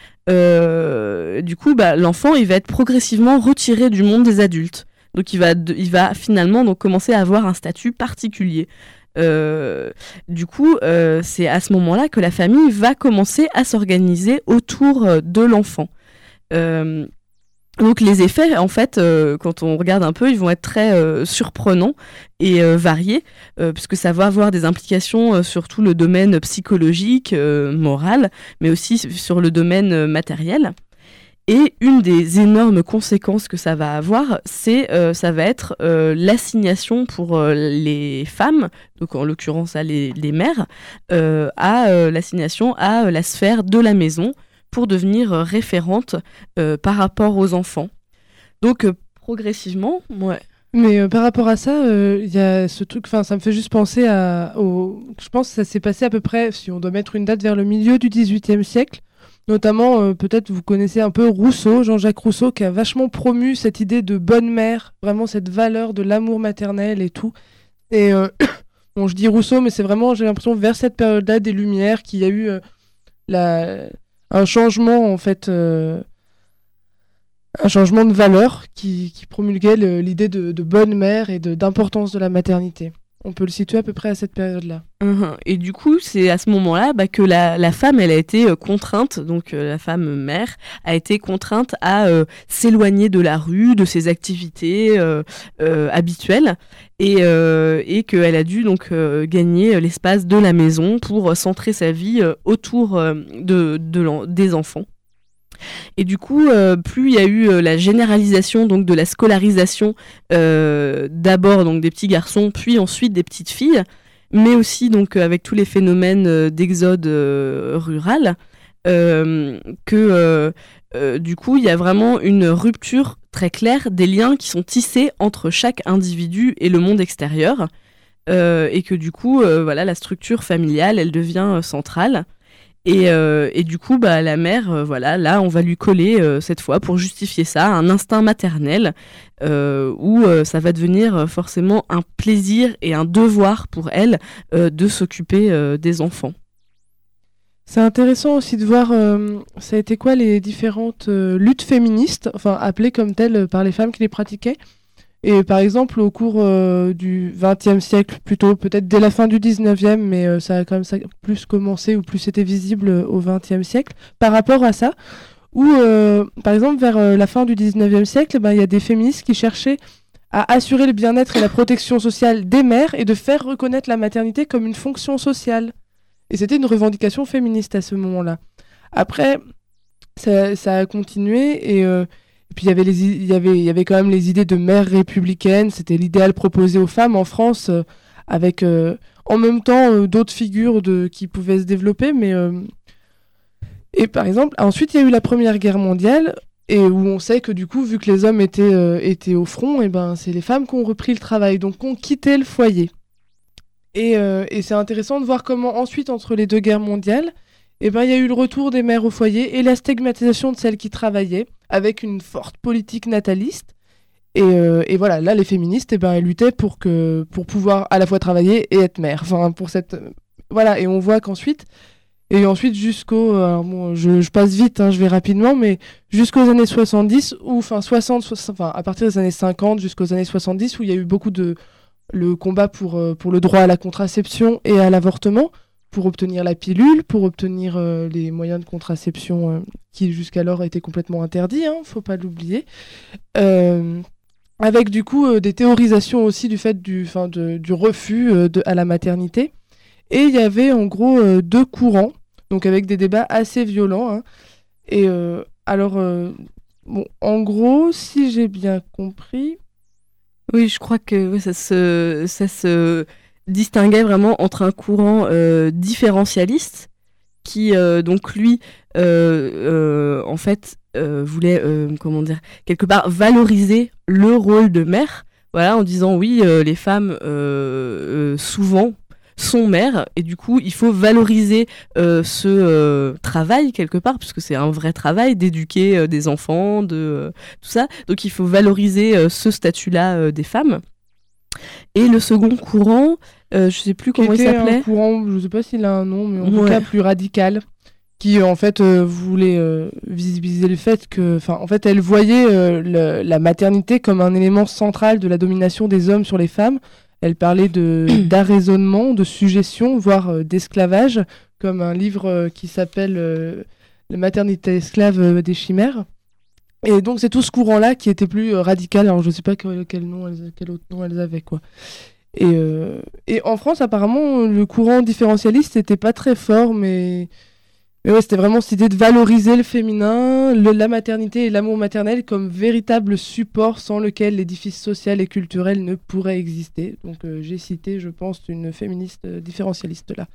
euh, du coup, bah, l'enfant, il va être progressivement retiré du monde des adultes. Donc, il va, il va finalement donc, commencer à avoir un statut particulier. Euh, du coup, euh, c'est à ce moment-là que la famille va commencer à s'organiser autour de l'enfant. Euh, donc les effets, en fait, euh, quand on regarde un peu, ils vont être très euh, surprenants et euh, variés, euh, puisque ça va avoir des implications euh, sur tout le domaine psychologique, euh, moral, mais aussi sur le domaine euh, matériel. Et une des énormes conséquences que ça va avoir, c'est euh, ça va être euh, l'assignation pour euh, les femmes, donc en l'occurrence à les, les mères, euh, à euh, l'assignation à euh, la sphère de la maison, pour devenir euh, référente euh, par rapport aux enfants. Donc, euh, progressivement, ouais. Mais euh, par rapport à ça, il euh, y a ce truc, enfin, ça me fait juste penser à... Au... Je pense que ça s'est passé à peu près, si on doit mettre une date, vers le milieu du dix-huitième siècle. Notamment, euh, peut-être vous connaissez un peu Rousseau, Jean-Jacques Rousseau, qui a vachement promu cette idée de bonne mère, vraiment cette valeur de l'amour maternel et tout. Et euh, bon, je dis Rousseau, mais c'est vraiment, j'ai l'impression, vers cette période-là des Lumières, qu'il y a eu euh, la... un changement en fait, euh, un changement de valeur qui, qui promulguait le, l'idée de, de bonne mère et de, d'importance de la maternité. On peut le situer à peu près à cette période-là. Mmh. Et du coup, c'est à ce moment-là bah, que la, la femme, elle a été euh, contrainte, donc euh, la femme mère, a été contrainte à euh, s'éloigner de la rue, de ses activités euh, euh, habituelles, et, euh, et qu'elle a dû donc euh, gagner l'espace de la maison pour centrer sa vie euh, autour euh, de, de des enfants. Et du coup, euh, plus il y a eu euh, la généralisation donc de la scolarisation, euh, d'abord donc des petits garçons, puis ensuite des petites filles, mais aussi donc avec tous les phénomènes euh, d'exode euh, rural, euh, que euh, euh, du coup il y a vraiment une rupture très claire des liens qui sont tissés entre chaque individu et le monde extérieur, euh, et que du coup euh, voilà, la structure familiale elle devient euh, centrale. Et, euh, et du coup, bah, la mère, euh, voilà, là, on va lui coller, euh, cette fois, pour justifier ça, un instinct maternel, euh, où euh, ça va devenir euh, forcément un plaisir et un devoir pour elle euh, de s'occuper euh, des enfants. C'est intéressant aussi de voir, euh, ça a été quoi les différentes euh, luttes féministes, enfin appelées comme telles par les femmes qui les pratiquaient. Et par exemple, au cours euh, du vingtième siècle, plutôt peut-être dès la fin du dix-neuvième, mais euh, ça a quand même ça, plus commencé ou plus c'était visible euh, au vingtième siècle. Par rapport à ça, où, euh, par exemple, vers euh, la fin du dix-neuvième siècle, ben, il y a des féministes qui cherchaient à assurer le bien-être et la protection sociale des mères et de faire reconnaître la maternité comme une fonction sociale. Et c'était une revendication féministe à ce moment-là. Après, ça, ça a continué et, euh, et puis il y avait les, il y avait, il y avait quand même les idées de mère républicaine. C'était l'idéal proposé aux femmes en France, euh, avec euh, en même temps euh, d'autres figures de, qui pouvaient se développer. Mais euh, et par exemple, ensuite il y a eu la Première Guerre mondiale. Et où on sait que du coup, vu que les hommes étaient, euh, étaient au front, et ben, c'est les femmes qui ont repris le travail, donc qui ont quitté le foyer. Et, euh, et c'est intéressant de voir comment ensuite, entre les deux guerres mondiales, et ben, il y a eu le retour des mères au foyer et la stigmatisation de celles qui travaillaient, avec une forte politique nataliste. Et, euh, et voilà, là, les féministes, et ben, elles luttaient pour, que, pour pouvoir à la fois travailler et être mère. Enfin, pour cette... Voilà, et on voit qu'ensuite... Et ensuite, jusqu'au... Alors bon, je, je passe vite, hein, je vais rapidement, mais jusqu'aux années soixante-dix, ou enfin soixante, soixante, enfin à partir des années cinquante jusqu'aux années soixante-dix, où il y a eu beaucoup de... le combat pour, euh, pour le droit à la contraception et à l'avortement, pour obtenir la pilule, pour obtenir euh, les moyens de contraception euh, qui jusqu'alors étaient complètement interdits, hein, faut pas l'oublier. Euh, avec du coup euh, des théorisations aussi du fait du, fin, de, du refus euh, de, à la maternité. Et il y avait en gros euh, deux courants, donc avec des débats assez violents. Hein. Et euh, alors, euh, bon, en gros, si j'ai bien compris... Oui, je crois que ouais, ça, se, ça se distinguait vraiment entre un courant euh, différentialiste, qui, euh, donc lui, euh, euh, en fait, euh, voulait, euh, comment dire, quelque part valoriser le rôle de mère, voilà, en disant oui, euh, les femmes, euh, euh, souvent, sont mères, et du coup il faut valoriser euh, ce euh, travail quelque part, puisque c'est un vrai travail d'éduquer euh, des enfants, de euh, tout ça, donc il faut valoriser euh, ce statut-là euh, des femmes. Et le second courant, euh, je sais plus comment il s'appelait. Un courant, je sais pas s'il a un nom, mais en ouais. tout cas plus radical, qui en fait euh, voulait euh, visibiliser le fait que, enfin en fait elle voyait euh, le, la maternité comme un élément central de la domination des hommes sur les femmes. Elle parlait de, d'arraisonnement, de suggestion, voire euh, d'esclavage, comme un livre euh, qui s'appelle euh, « La maternité esclave euh, des chimères ». Et donc, c'est tout ce courant-là qui était plus euh, radical. Alors, je ne sais pas quel, quel, nom elles, quel autre nom elles avaient, quoi. Et, euh, et en France, apparemment, le courant différentialiste n'était pas très fort, mais... Mais ouais, c'était vraiment cette idée de valoriser le féminin, le, la maternité et l'amour maternel comme véritable support sans lequel l'édifice social et culturel ne pourrait exister. Donc euh, j'ai cité, je pense, une féministe euh, différentialiste là.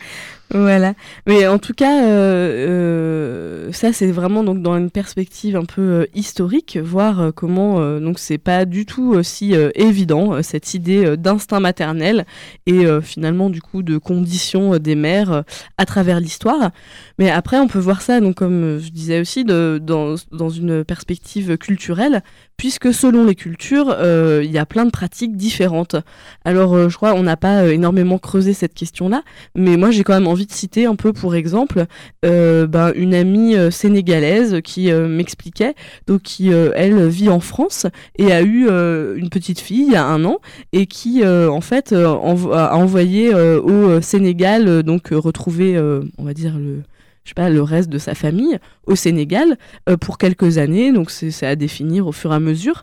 Voilà. Mais en tout cas, euh, euh, ça c'est vraiment donc dans une perspective un peu euh, historique, voir euh, comment euh, donc c'est pas du tout aussi euh, évident euh, cette idée euh, d'instinct maternel et euh, finalement du coup de conditions euh, des mères euh, à travers l'histoire. Mais après, on peut voir ça, donc comme je disais aussi, de, dans, dans une perspective culturelle, puisque selon les cultures, euh, il y a plein de pratiques différentes. Alors, euh, je crois qu'on n'a pas euh, énormément creusé cette question-là, mais moi, j'ai quand même envie de citer un peu, pour exemple, euh, ben, une amie euh, sénégalaise qui euh, m'expliquait, donc qui, euh, elle, vit en France et a eu euh, une petite fille il y a un an, et qui, euh, en fait, euh, env- a envoyé euh, au Sénégal, euh, donc euh, retrouver, euh, on va dire, le... je sais pas, le reste de sa famille au Sénégal euh, pour quelques années, donc c'est, c'est à définir au fur et à mesure,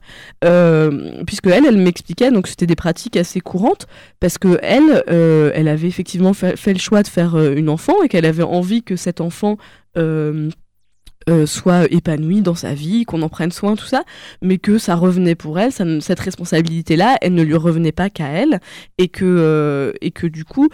euh, puisque elle, elle m'expliquait, donc c'était des pratiques assez courantes, parce que elle, euh, elle avait effectivement fait, fait le choix de faire euh, une enfant et qu'elle avait envie que cet enfant euh, Euh, soit épanouie dans sa vie, qu'on en prenne soin, tout ça, mais que ça revenait pour elle, ça, cette responsabilité-là, elle ne lui revenait pas qu'à elle, et que, euh, et que du coup,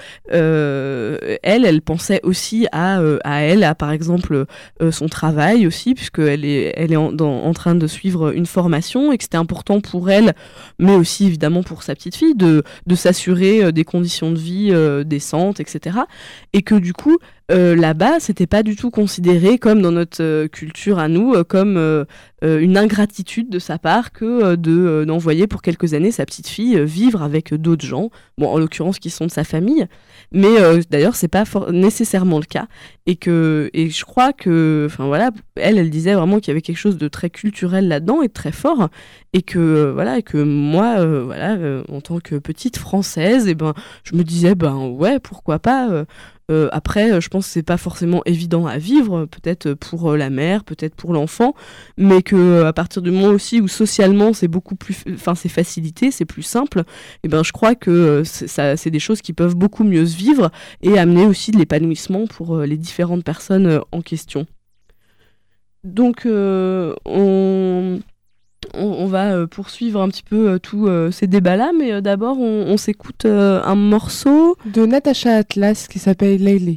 euh, elle, elle pensait aussi à, euh, à elle, à par exemple euh, son travail aussi, puisqu'elle est, elle est en, dans, en train de suivre une formation, et que c'était important pour elle, mais aussi évidemment pour sa petite fille, de, de s'assurer euh, des conditions de vie euh, décentes, et cetera. Et que du coup, Euh, là-bas, c'était pas du tout considéré comme dans notre euh, culture à nous, euh, comme euh, euh, une ingratitude de sa part que euh, de, euh, d'envoyer pour quelques années sa petite fille euh, vivre avec d'autres gens, bon, en l'occurrence qui sont de sa famille, mais euh, d'ailleurs c'est pas for- nécessairement le cas, et que et je crois que, enfin voilà, elle, elle disait vraiment qu'il y avait quelque chose de très culturel là-dedans et de très fort, et que euh, voilà, et que moi, euh, voilà, euh, en tant que petite française, et ben, je me disais ben ouais, pourquoi pas. Euh, Euh, après, je pense que c'est pas forcément évident à vivre, peut-être pour la mère, peut-être pour l'enfant, mais que à partir du moment aussi où socialement c'est beaucoup plus, enfin c'est facilité, c'est plus simple, et ben je crois que c'est, ça, c'est des choses qui peuvent beaucoup mieux se vivre et amener aussi de l'épanouissement pour les différentes personnes en question. Donc euh, on On, on va euh, poursuivre un petit peu euh, tous euh, ces débats-là, mais euh, d'abord, on, on s'écoute euh, un morceau de Natacha Atlas qui s'appelle Layli.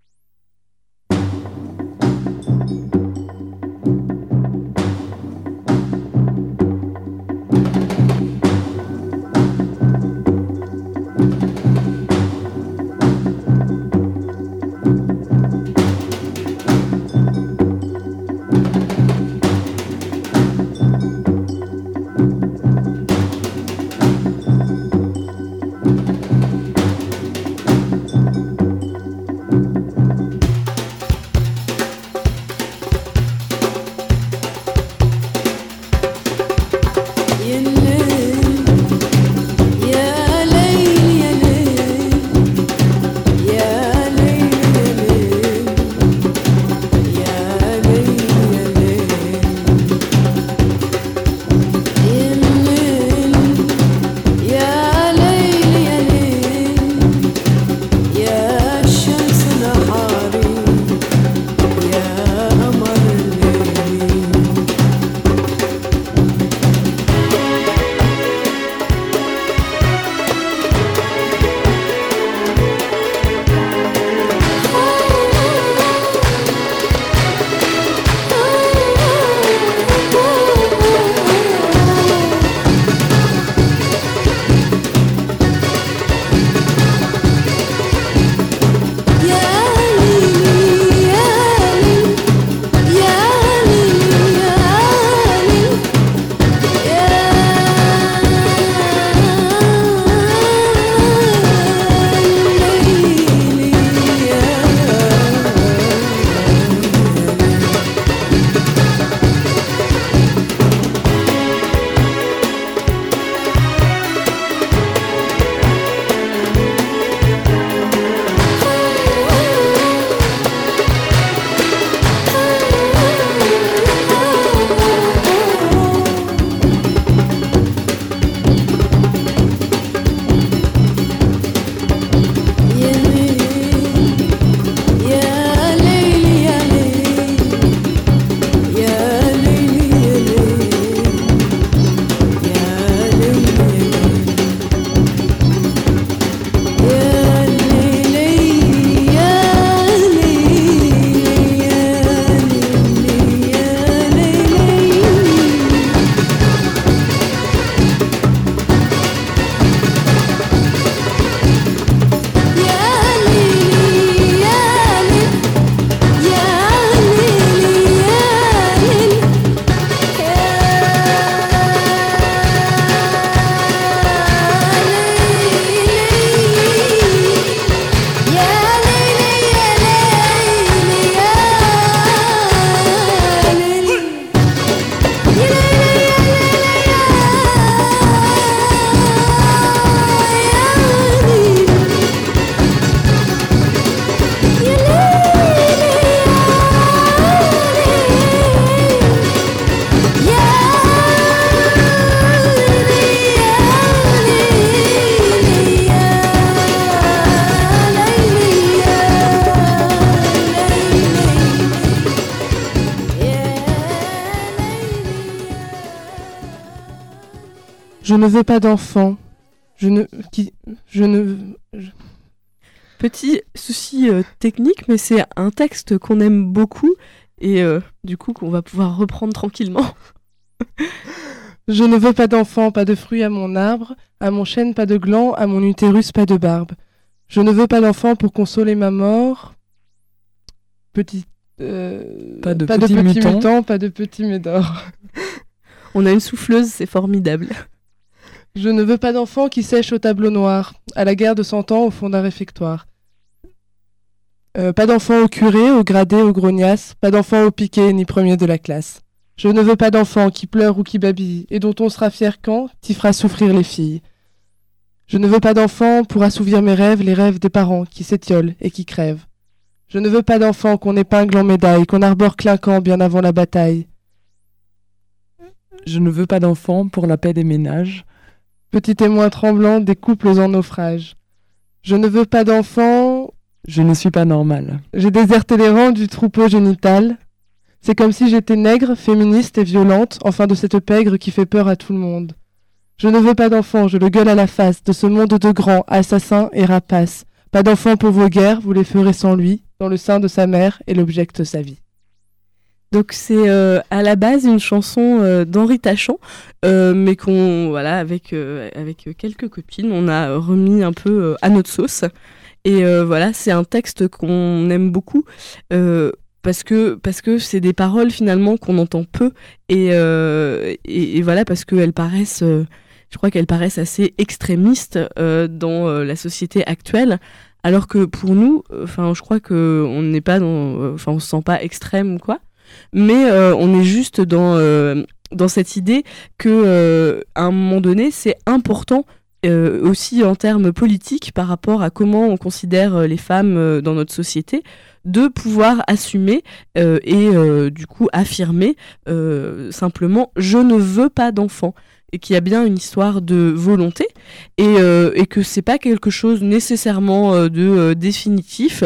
Je ne veux pas d'enfant. Je ne... Qui... Je ne... Je... Petit souci euh, technique, mais c'est un texte qu'on aime beaucoup et euh, du coup qu'on va pouvoir reprendre tranquillement. Je ne veux pas d'enfant, pas de fruits à mon arbre, à mon chêne pas de gland, à mon utérus pas de barbe. Je ne veux pas d'enfant pour consoler ma mort. Petit... Euh... Pas de pas petit de petit mutant. mutant, pas de petit médor. On a une souffleuse, c'est formidable. Je ne veux pas d'enfant qui sèche au tableau noir, à la guerre de cent ans au fond d'un réfectoire. Euh, pas d'enfant au curé, au gradé, au grognasse, pas d'enfant au piquet, ni premier de la classe. Je ne veux pas d'enfant qui pleure ou qui babille, et dont on sera fier quand t'y feras souffrir les filles. Je ne veux pas d'enfant pour assouvir mes rêves, les rêves des parents qui s'étiolent et qui crèvent. Je ne veux pas d'enfant qu'on épingle en médaille, qu'on arbore clinquant bien avant la bataille. Je ne veux pas d'enfant pour la paix des ménages. Petit témoin tremblant des couples en naufrage. Je ne veux pas d'enfant... Je ne suis pas normale. J'ai déserté les rangs du troupeau génital. C'est comme si j'étais nègre, féministe et violente, enfin de cette pègre qui fait peur à tout le monde. Je ne veux pas d'enfant, je le gueule à la face, de ce monde de grands, assassins et rapaces. Pas d'enfant pour vos guerres, vous les ferez sans lui, dans le sein de sa mère, et l'objecte sa vie. Donc c'est euh, à la base une chanson euh, d'Henri Tachant, euh, mais qu'on, voilà, avec, euh, avec quelques copines, on a remis un peu euh, à notre sauce. Et euh, voilà, c'est un texte qu'on aime beaucoup, euh, parce que, parce que c'est des paroles finalement qu'on entend peu, et, euh, et, et voilà, parce qu'elles paraissent, euh, je crois qu'elles paraissent assez extrémistes euh, dans euh, la société actuelle. Alors que pour nous, enfin, euh, je crois qu'on n'est pas dans, enfin, euh, on se sent pas extrême ou quoi. Mais euh, on est juste dans, euh, dans cette idée que euh, à un moment donné, c'est important euh, aussi en termes politiques par rapport à comment on considère les femmes euh, dans notre société, de pouvoir assumer euh, et euh, du coup affirmer euh, simplement « je ne veux pas d'enfant ». Et qu'il y a bien une histoire de volonté et, euh, et que c'est pas quelque chose nécessairement euh, de euh, définitif,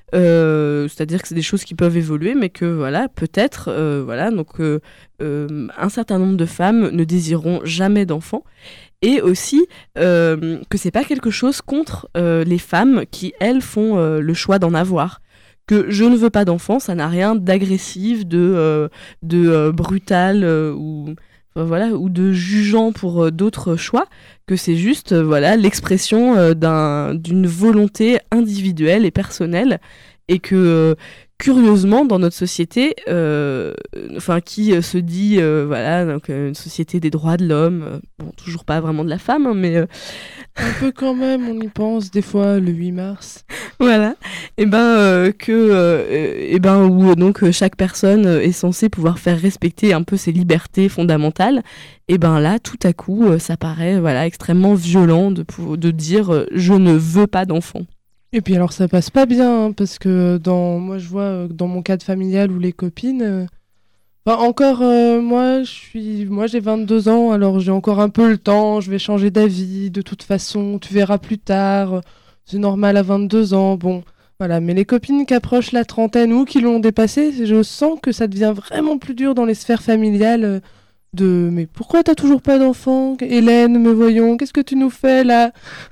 euh, c'est-à-dire que c'est des choses qui peuvent évoluer, mais que voilà, peut-être, euh, voilà, donc euh, euh, un certain nombre de femmes ne désireront jamais d'enfants, et aussi euh, que c'est pas quelque chose contre euh, les femmes qui elles font euh, le choix d'en avoir. Que je ne veux pas d'enfants, ça n'a rien d'agressif, de euh, de euh, brutal euh, ou voilà, ou de jugeant pour euh, d'autres choix, que c'est juste euh, voilà, l'expression euh, d'un, d'une volonté individuelle et personnelle, et que euh, curieusement dans notre société, euh, enfin qui euh, se dit euh, voilà, donc euh, une société des droits de l'homme, euh, bon, toujours pas vraiment de la femme, hein, mais euh... un peu quand même, on y pense des fois le huit mars. Voilà, et ben euh, que euh, et ben où donc euh, chaque personne est censée pouvoir faire respecter un peu ses libertés fondamentales, et ben là tout à coup euh, ça paraît voilà extrêmement violent de de dire euh, je ne veux pas d'enfant. Et puis alors ça passe pas bien hein, parce que dans moi je vois euh, dans mon cadre familial où les copines euh... enfin, encore euh, moi je suis moi j'ai vingt-deux ans, alors j'ai encore un peu le temps, je vais changer d'avis de toute façon, tu verras plus tard. C'est normal à vingt-deux ans, bon, voilà. Mais les copines qui approchent la trentaine ou qui l'ont dépassée, je sens que ça devient vraiment plus dur dans les sphères familiales de « Mais pourquoi t'as toujours pas d'enfant, Hélène, me voyons, qu'est-ce que tu nous fais là ?»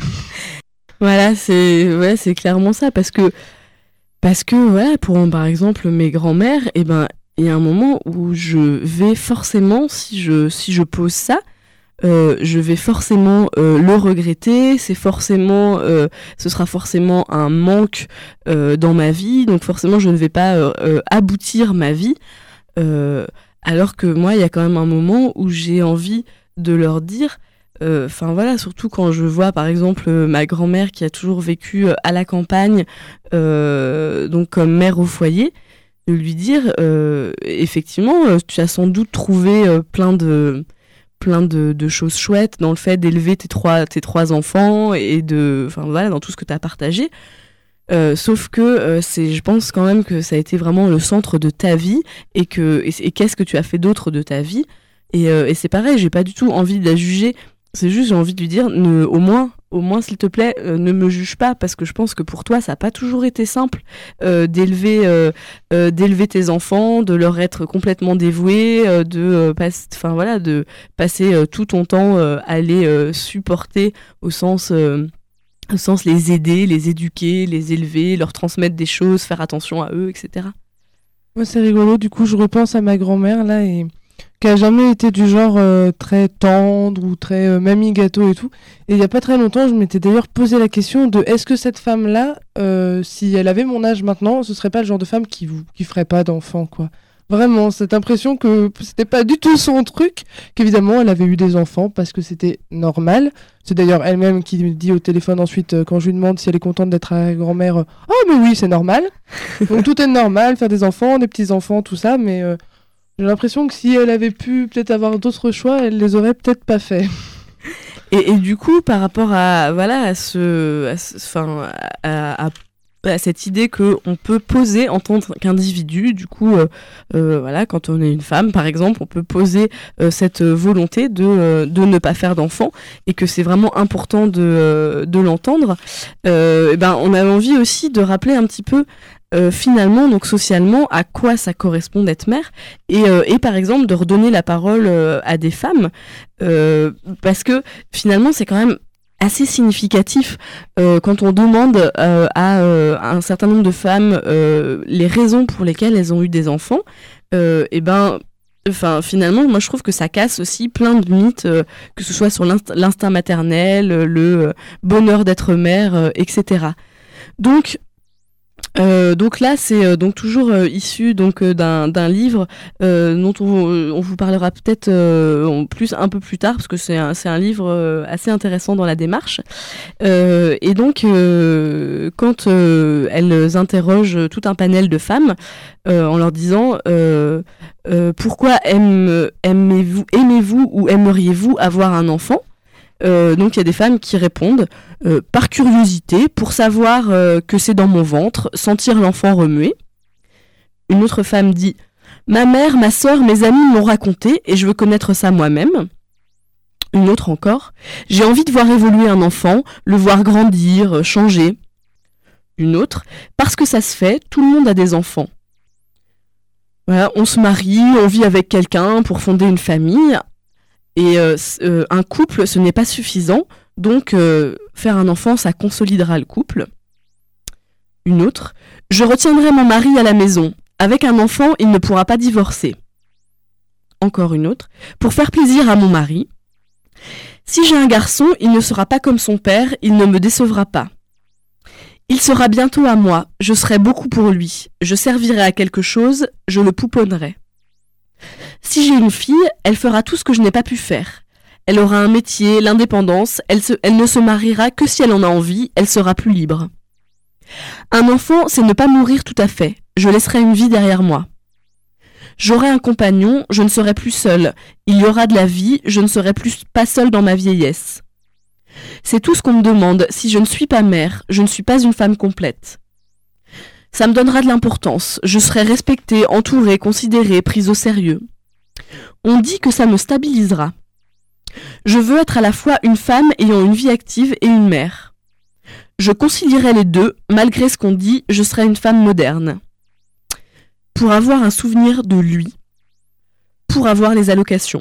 Voilà, c'est, ouais, c'est clairement ça, parce que, parce que voilà, pour par exemple mes grands-mères, eh ben, il y a un moment où je vais forcément, si je, si je pose ça, Euh, je vais forcément euh, le regretter, c'est forcément, euh, ce sera forcément un manque euh, dans ma vie, donc forcément je ne vais pas euh, euh, aboutir ma vie, euh, alors que moi il y a quand même un moment où j'ai envie de leur dire, enfin euh, voilà, surtout quand je vois par exemple euh, ma grand-mère qui a toujours vécu euh, à la campagne, euh, donc comme mère au foyer, de lui dire, euh, effectivement, euh, tu as sans doute trouvé euh, plein de plein de, de choses chouettes dans le fait d'élever tes trois, tes trois enfants et de, enfin voilà, dans tout ce que tu as partagé. Euh, sauf que euh, c'est, je pense quand même que ça a été vraiment le centre de ta vie et que et, et qu'est-ce que tu as fait d'autre de ta vie et, euh, et c'est pareil, j'ai pas du tout envie de la juger. C'est juste j'ai envie de lui dire ne, au moins au moins s'il te plaît euh, ne me juge pas, parce que je pense que pour toi ça n'a pas toujours été simple euh, d'élever euh, euh, d'élever tes enfants, de leur être complètement dévoué, euh, de euh, passe, enfin voilà, de passer euh, tout ton temps euh, à les euh, supporter au sens euh, au sens les aider, les éduquer, les élever, leur transmettre des choses, faire attention à eux, et cetera. Moi c'est rigolo, du coup je repense à ma grand-mère là et qui a jamais été du genre euh, très tendre ou très euh, mamie gâteau et tout. Et il y a pas très longtemps, je m'étais d'ailleurs posé la question de est-ce que cette femme-là, euh, si elle avait mon âge maintenant, ce serait pas le genre de femme qui qui ferait pas d'enfants, quoi. Vraiment, cette impression que c'était pas du tout son truc, qu'évidemment elle avait eu des enfants parce que c'était normal. C'est d'ailleurs elle-même qui me dit au téléphone ensuite euh, quand je lui demande si elle est contente d'être à la grand-mère. Euh, oh mais oui, c'est normal. Donc tout est normal, faire des enfants, des petits-enfants, tout ça, mais euh, j'ai l'impression que si elle avait pu peut-être avoir d'autres choix, elle les aurait peut-être pas fait. Et, et du coup, par rapport à voilà à ce, à, ce, enfin, à, à, à cette idée que on peut poser en tant qu'individu, du coup, euh, euh, voilà, quand on est une femme, par exemple, on peut poser euh, cette volonté de euh, de ne pas faire d'enfant et que c'est vraiment important de euh, de l'entendre. Euh, et ben, on avait envie aussi de rappeler un petit peu. Euh, finalement, donc socialement, à quoi ça correspond d'être mère et, euh, et par exemple de redonner la parole euh, à des femmes euh, parce que finalement c'est quand même assez significatif euh, quand on demande euh, à, euh, à un certain nombre de femmes euh, les raisons pour lesquelles elles ont eu des enfants euh, et ben enfin finalement moi je trouve que ça casse aussi plein de mythes euh, que ce soit sur l'inst- l'instinct maternel, le euh, bonheur d'être mère, euh, etc. Donc Euh, donc là, c'est euh, donc toujours euh, issu donc euh, d'un d'un livre euh, dont on, on vous parlera peut-être euh, en plus un peu plus tard parce que c'est un c'est un livre euh, assez intéressant dans la démarche. Euh, et donc euh, quand euh, elles interrogent tout un panel de femmes euh, en leur disant euh, euh, pourquoi aime, aimez-vous aimez-vous ou aimeriez-vous avoir un enfant? Euh, donc il y a des femmes qui répondent euh, par curiosité, pour savoir euh, que c'est dans mon ventre, sentir l'enfant remuer. Une autre femme dit ma mère, ma sœur, mes amis m'ont raconté et je veux connaître ça moi-même. Une autre encore j'ai envie de voir évoluer un enfant, le voir grandir, changer. Une autre parce que ça se fait, tout le monde a des enfants. Voilà, on se marie, on vit avec quelqu'un pour fonder une famille. Et euh, euh, un couple, ce n'est pas suffisant, donc euh, faire un enfant, ça consolidera le couple. Une autre, je retiendrai mon mari à la maison. Avec un enfant, il ne pourra pas divorcer. Encore une autre, pour faire plaisir à mon mari. Si j'ai un garçon, il ne sera pas comme son père, il ne me décevra pas. Il sera bientôt à moi, je serai beaucoup pour lui, je servirai à quelque chose, je le pouponnerai. Si j'ai une fille, elle fera tout ce que je n'ai pas pu faire. Elle aura un métier, l'indépendance, elle, se, elle ne se mariera que si elle en a envie, elle sera plus libre. Un enfant, c'est ne pas mourir tout à fait. Je laisserai une vie derrière moi. J'aurai un compagnon, je ne serai plus seule. Il y aura de la vie, je ne serai plus pas seule dans ma vieillesse. C'est tout ce qu'on me demande. Si je ne suis pas mère, je ne suis pas une femme complète. Ça me donnera de l'importance. Je serai respectée, entourée, considérée, prise au sérieux. On dit que ça me stabilisera. Je veux être à la fois une femme ayant une vie active et une mère. Je concilierai les deux, malgré ce qu'on dit, je serai une femme moderne. Pour avoir un souvenir de lui. Pour avoir les allocations.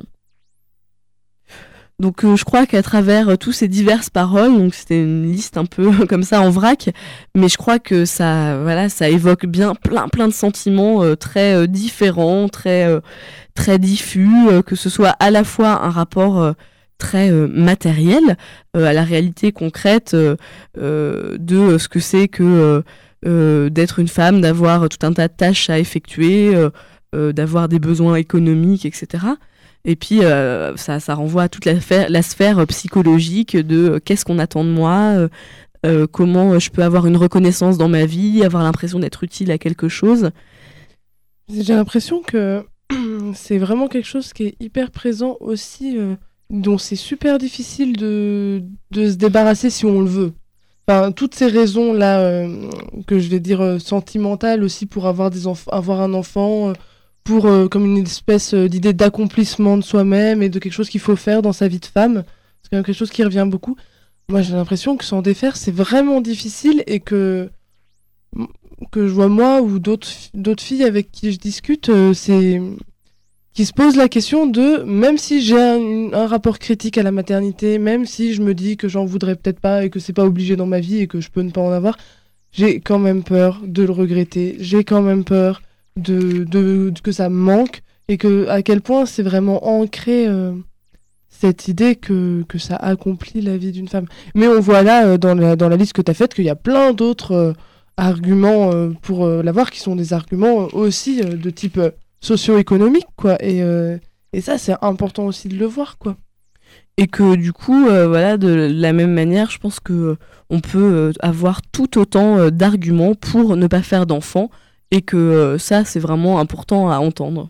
Donc euh, je crois qu'à travers euh, tous ces diverses paroles, donc c'était une liste un peu comme ça en vrac, mais je crois que ça, voilà, ça évoque bien plein plein de sentiments euh, très euh, différents, très euh, très diffus, euh, que ce soit à la fois un rapport euh, très euh, matériel euh, à la réalité concrète euh, euh, de euh, ce que c'est que euh, euh, d'être une femme, d'avoir tout un tas de tâches à effectuer, euh, euh, d'avoir des besoins économiques, et cetera. Et puis, euh, ça, ça renvoie à toute la, fa- la sphère psychologique de euh, qu'est-ce qu'on attend de moi, euh, euh, comment je peux avoir une reconnaissance dans ma vie, avoir l'impression d'être utile à quelque chose. J'ai l'impression que c'est vraiment quelque chose qui est hyper présent aussi, euh, dont c'est super difficile de, de se débarrasser si on le veut. Enfin, toutes ces raisons-là, euh, que je vais dire euh, sentimentales aussi pour avoir, des enf- avoir un enfant... Euh, pour euh, comme une espèce euh, d'idée d'accomplissement de soi-même et de quelque chose qu'il faut faire dans sa vie de femme. C'est quand même quelque chose qui revient beaucoup. Moi, j'ai l'impression que s'en défaire, c'est vraiment difficile et que, que je vois moi ou d'autres, d'autres filles avec qui je discute, euh, c'est... qui se posent la question de, même si j'ai un, un rapport critique à la maternité, même si je me dis que j'en voudrais peut-être pas et que c'est pas obligé dans ma vie et que je peux ne pas en avoir, j'ai quand même peur de le regretter. J'ai quand même peur De, de, de, que ça me manque et que, à quel point c'est vraiment ancré euh, cette idée que, que ça accomplit la vie d'une femme. Mais on voit là, euh, dans, la, dans la liste que tu as faite, qu'il y a plein d'autres euh, arguments euh, pour euh, l'avoir qui sont des arguments euh, aussi euh, de type euh, socio-économique, quoi. Et, euh, et ça, c'est important aussi de le voir, quoi. Et que du coup, euh, voilà, de la même manière, je pense que on peut euh, avoir tout autant euh, d'arguments pour ne pas faire d'enfants. Et que euh, ça, c'est vraiment important à entendre.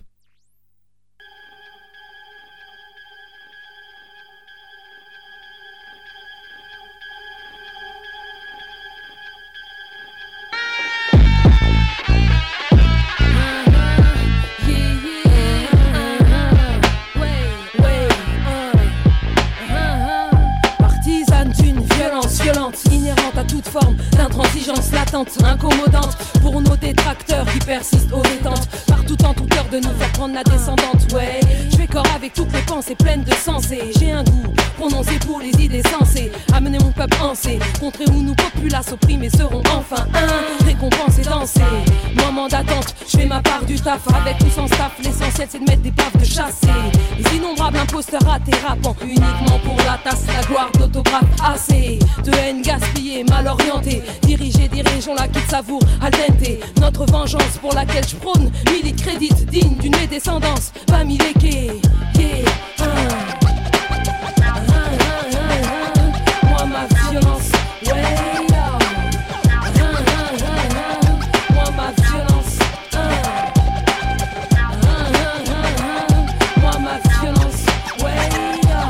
attente incommodante pour nos détracteurs qui persistent aux détentes. Partout en tout cœur de nous faire prendre la descendante. Ouais, je fais corps avec toutes mes pensées pleines de sens. Et j'ai un goût prononcé pour les idées sensées. Amener mon peuple en C, contrer où nous populaces opprimés seront enfin un. Récompense et danser, moment d'attente, je fais ma part du taf. Avec ou sans staff, l'essentiel c'est de mettre des baffes de chasser les innombrables imposteurs ratés rappant uniquement pour la tasse, la gloire d'autographe. Assez de haine gaspillée, mal orientée, diriger des régions là qui savourent al dente. Notre vengeance pour laquelle je prône milite crédit digne d'une descendance. Pas miléquée, yeah, hein. Hein, hein, hein, hein. Moi ma violence, ouais, yeah. Hein, hein, hein, hein. Moi ma violence, hein. Hein, hein, hein, hein. Moi ma violence, ouais, yeah.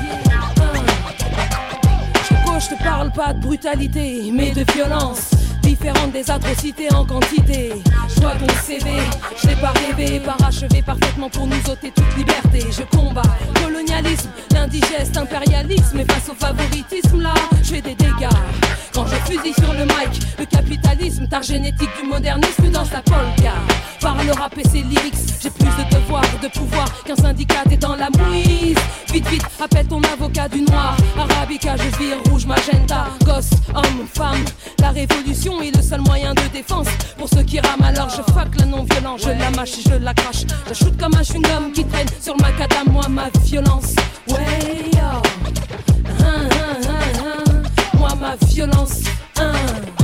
Hein. Je te parle pas de brutalité, mais de violence. Différente des atrocités en quantité. Je vois ton C V, je l'ai pas rêvé, parachevé parfaitement pour nous ôter toute liberté. Je combats colonialisme, l'indigeste impérialisme. Et face au favoritisme là, je fais des dégâts. Quand je fusille sur le mic, le capitalisme, tare génétique du modernisme dans sa polka. Par le rap et ses lyrics, j'ai plus de devoirs, de pouvoir qu'un syndicat est dans la mouise. Vite vite, appelle ton avocat du noir. Arabica, je vire rouge, magenta. Gosse, homme, femme, la révolution est le seul moyen de défense. Pour ceux qui rament alors je fuck la non-violence. Je la mâche et je la crache. Je shoot comme un chewing-gum qui traîne sur le macadam. Moi ma violence, ouais yo. Hein, hein, hein, hein. Moi ma violence, hein,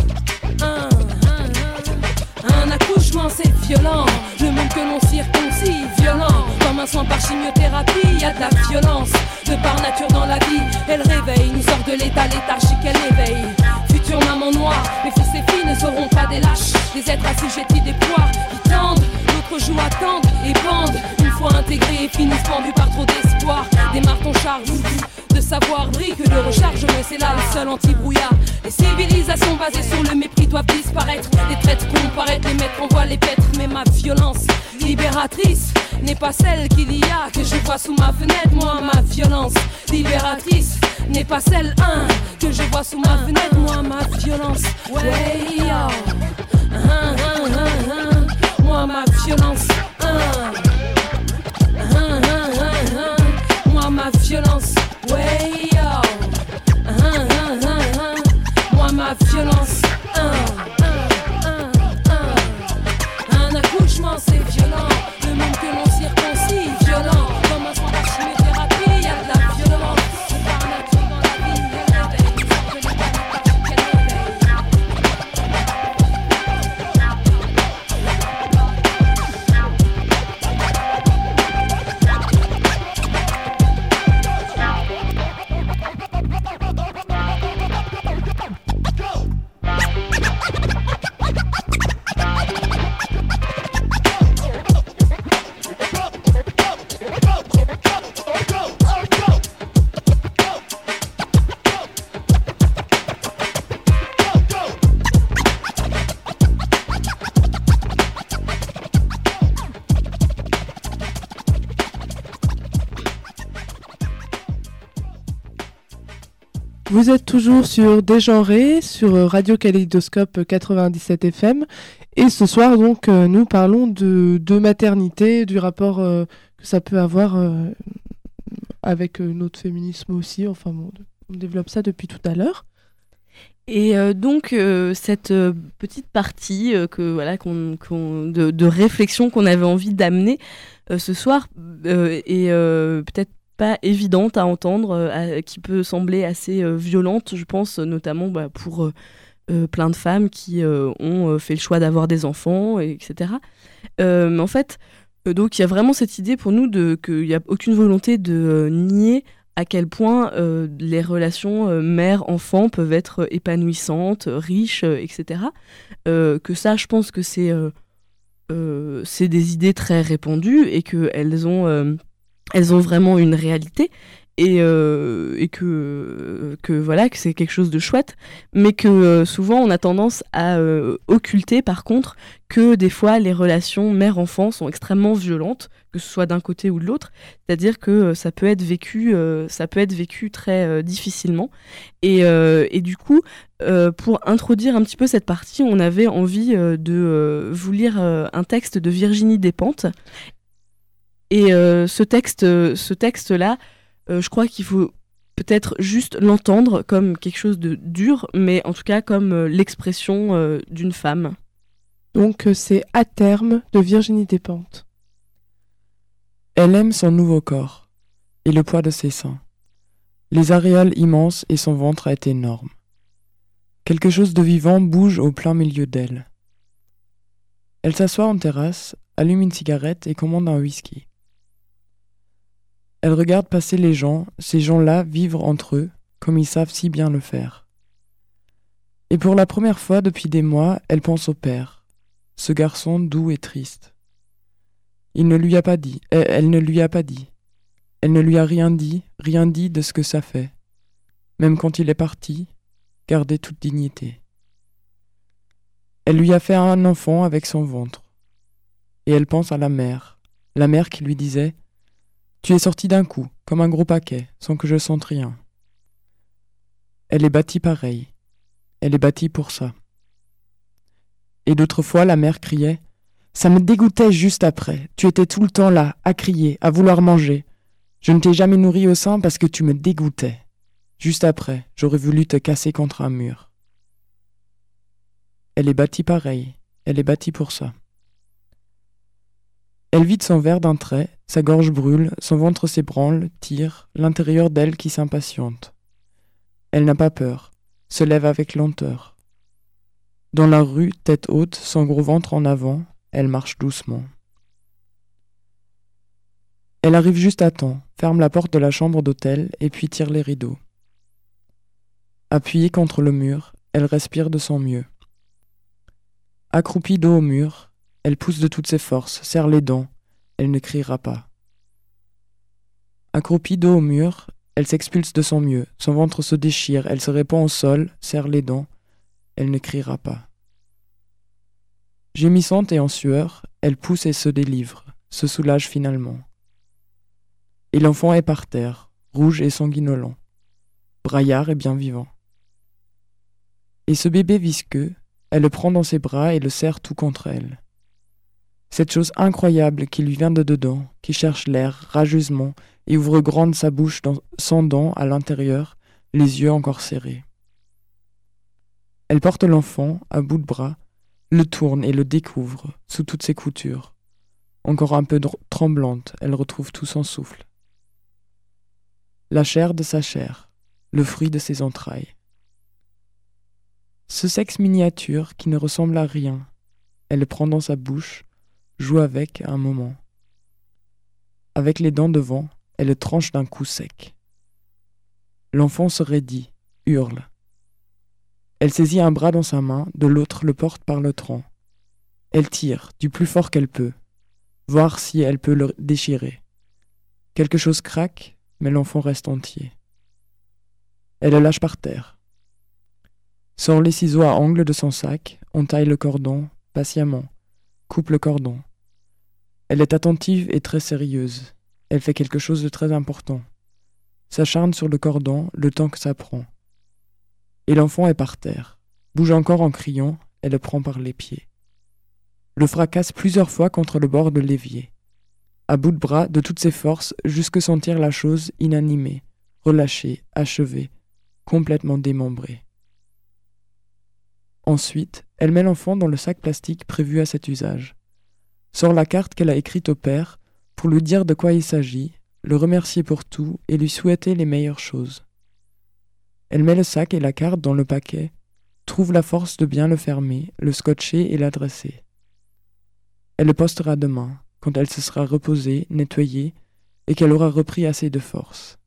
hein, hein, hein. Un accouchement c'est violent. Le monde que l'on circoncis, violent. Comme un soin par chimiothérapie, y a de la violence. De par nature dans la vie, elle réveille. Nous sort de l'état léthargique, elle éveille. Future maman noire, mes fils et filles ne seront pas des lâches. Des êtres assujettis des poires qui tendent. L'autre joue attendent et bandent. Une fois intégrés et finissent pendus par trop d'espoir. Démarre ton char, de savoir brille que de recharge, mais c'est là le seul anti-brouillard. Les civilisations basées sur le mépris doivent disparaître. Les traites comparaître, les maîtres envoient les pêtres. Mais ma violence libératrice n'est pas celle qu'il y a que je vois sous ma fenêtre. Moi ma violence libératrice n'est pas celle hein, que je vois sous ma fenêtre. Moi ma violence, ouais yo. Hein, hein, hein, hein. Moi ma violence, hein. Hein, hein, hein, hein. Moi ma violence, ouais yo. Hein, hein, hein, hein. Moi ma violence, hein, hein, hein, hein. Un accouchement c'est violent. Le monde que l'on circoncis, violent. Comme un soin par chimiothérapie, y'a de la violence. Par nature dans la vie, elle réveille. Nous sort de l'état léthargique, elle réveille. Vous êtes toujours sur Dégenré, sur Radio Kaléidoscope quatre-vingt-dix-sept F M. Et ce soir, donc, euh, nous parlons de, de maternité, du rapport euh, que ça peut avoir euh, avec euh, notre féminisme aussi. Enfin, bon, on développe ça depuis tout à l'heure. Et euh, donc, euh, cette euh, petite partie euh, que, voilà, qu'on, qu'on, de, de réflexion qu'on avait envie d'amener euh, ce soir euh, est euh, peut-être pas évidente à entendre, euh, à, qui peut sembler assez euh, violente, je pense, notamment bah, pour euh, euh, plein de femmes qui euh, ont euh, fait le choix d'avoir des enfants, et cetera. Euh, mais en fait, euh, donc il y a vraiment cette idée pour nous de, qu'il n'y a aucune volonté de euh, nier à quel point euh, les relations euh, mère-enfant peuvent être épanouissantes, riches, euh, et cetera. Euh, que ça, je pense que c'est, euh, euh, c'est des idées très répandues et qu'elles ont... Euh, Elles ont vraiment une réalité. et, euh, et que, que voilà, que c'est quelque chose de chouette, mais que euh, souvent on a tendance à euh, occulter par contre que des fois les relations mère-enfant sont extrêmement violentes, que ce soit d'un côté ou de l'autre, c'est-à-dire que euh, ça peut être vécu, euh, ça peut être vécu très euh, difficilement, et, euh, et du coup, euh, pour introduire un petit peu cette partie, on avait envie euh, de euh, vous lire euh, un texte de Virginie Despentes, et euh, ce texte, ce texte-là, Euh, je crois qu'il faut peut-être juste l'entendre comme quelque chose de dur, mais en tout cas comme euh, l'expression euh, d'une femme. Donc euh, c'est À terme de Virginie Despentes. Elle aime son nouveau corps et le poids de ses seins. Les aréoles immenses et son ventre est énorme. Quelque chose de vivant bouge au plein milieu d'elle. Elle s'assoit en terrasse, allume une cigarette et commande un whisky. Elle regarde passer les gens, ces gens-là vivre entre eux, comme ils savent si bien le faire. Et pour la première fois depuis des mois, elle pense au père, ce garçon doux et triste. Il ne lui a pas dit, elle, elle ne lui a pas dit. Elle ne lui a rien dit, rien dit de ce que ça fait. Même quand il est parti, garder toute dignité. Elle lui a fait un enfant avec son ventre. Et elle pense à la mère, la mère qui lui disait « Tu es sorti d'un coup, comme un gros paquet, sans que je sente rien. » Elle est bâtie pareil. Elle est bâtie pour ça. Et d'autres fois, la mère criait « Ça me dégoûtait juste après. Tu étais tout le temps là, à crier, à vouloir manger. Je ne t'ai jamais nourri au sein parce que tu me dégoûtais. Juste après, j'aurais voulu te casser contre un mur. » Elle est bâtie pareil. Elle est bâtie pour ça. Elle vide son verre d'un trait, sa gorge brûle, son ventre s'ébranle, tire, l'intérieur d'elle qui s'impatiente. Elle n'a pas peur, se lève avec lenteur. Dans la rue, tête haute, son gros ventre en avant, elle marche doucement. Elle arrive juste à temps, ferme la porte de la chambre d'hôtel et puis tire les rideaux. Appuyée contre le mur, elle respire de son mieux. Accroupie dos au mur, elle pousse de toutes ses forces, serre les dents, elle ne criera pas. Accroupie dos au mur, elle s'expulse de son mieux, son ventre se déchire, elle se répand au sol, serre les dents, elle ne criera pas. Gémissante et en sueur, elle pousse et se délivre, se soulage finalement. Et l'enfant est par terre, rouge et sanguinolent, braillard et bien vivant. Et ce bébé visqueux, elle le prend dans ses bras et le serre tout contre elle. Cette chose incroyable qui lui vient de dedans, qui cherche l'air rageusement et ouvre grande sa bouche dans, sans dents à l'intérieur, les yeux encore serrés. Elle porte l'enfant à bout de bras, le tourne et le découvre sous toutes ses coutures. Encore un peu dr- tremblante, elle retrouve tout son souffle. La chair de sa chair, le fruit de ses entrailles. Ce sexe miniature qui ne ressemble à rien, elle le prend dans sa bouche, joue avec un moment. Avec les dents devant, elle le tranche d'un coup sec. L'enfant se raidit, hurle. Elle saisit un bras dans sa main, de l'autre le porte par le tronc. Elle tire, du plus fort qu'elle peut, voir si elle peut le déchirer. Quelque chose craque, mais l'enfant reste entier. Elle le lâche par terre. Sort les ciseaux à angle de son sac, on taille le cordon, patiemment, coupe le cordon. Elle est attentive et très sérieuse. Elle fait quelque chose de très important. S'acharne sur le cordon le temps que ça prend. Et l'enfant est par terre. Bouge encore en criant, elle le prend par les pieds. Le fracasse plusieurs fois contre le bord de l'évier. À bout de bras, de toutes ses forces, jusque sentir la chose inanimée, relâchée, achevée, complètement démembrée. Ensuite, elle met l'enfant dans le sac plastique prévu à cet usage. Sort la carte qu'elle a écrite au père pour lui dire de quoi il s'agit, le remercier pour tout et lui souhaiter les meilleures choses. Elle met le sac et la carte dans le paquet, trouve la force de bien le fermer, le scotcher et l'adresser. Elle le postera demain, quand elle se sera reposée, nettoyée, et qu'elle aura repris assez de force.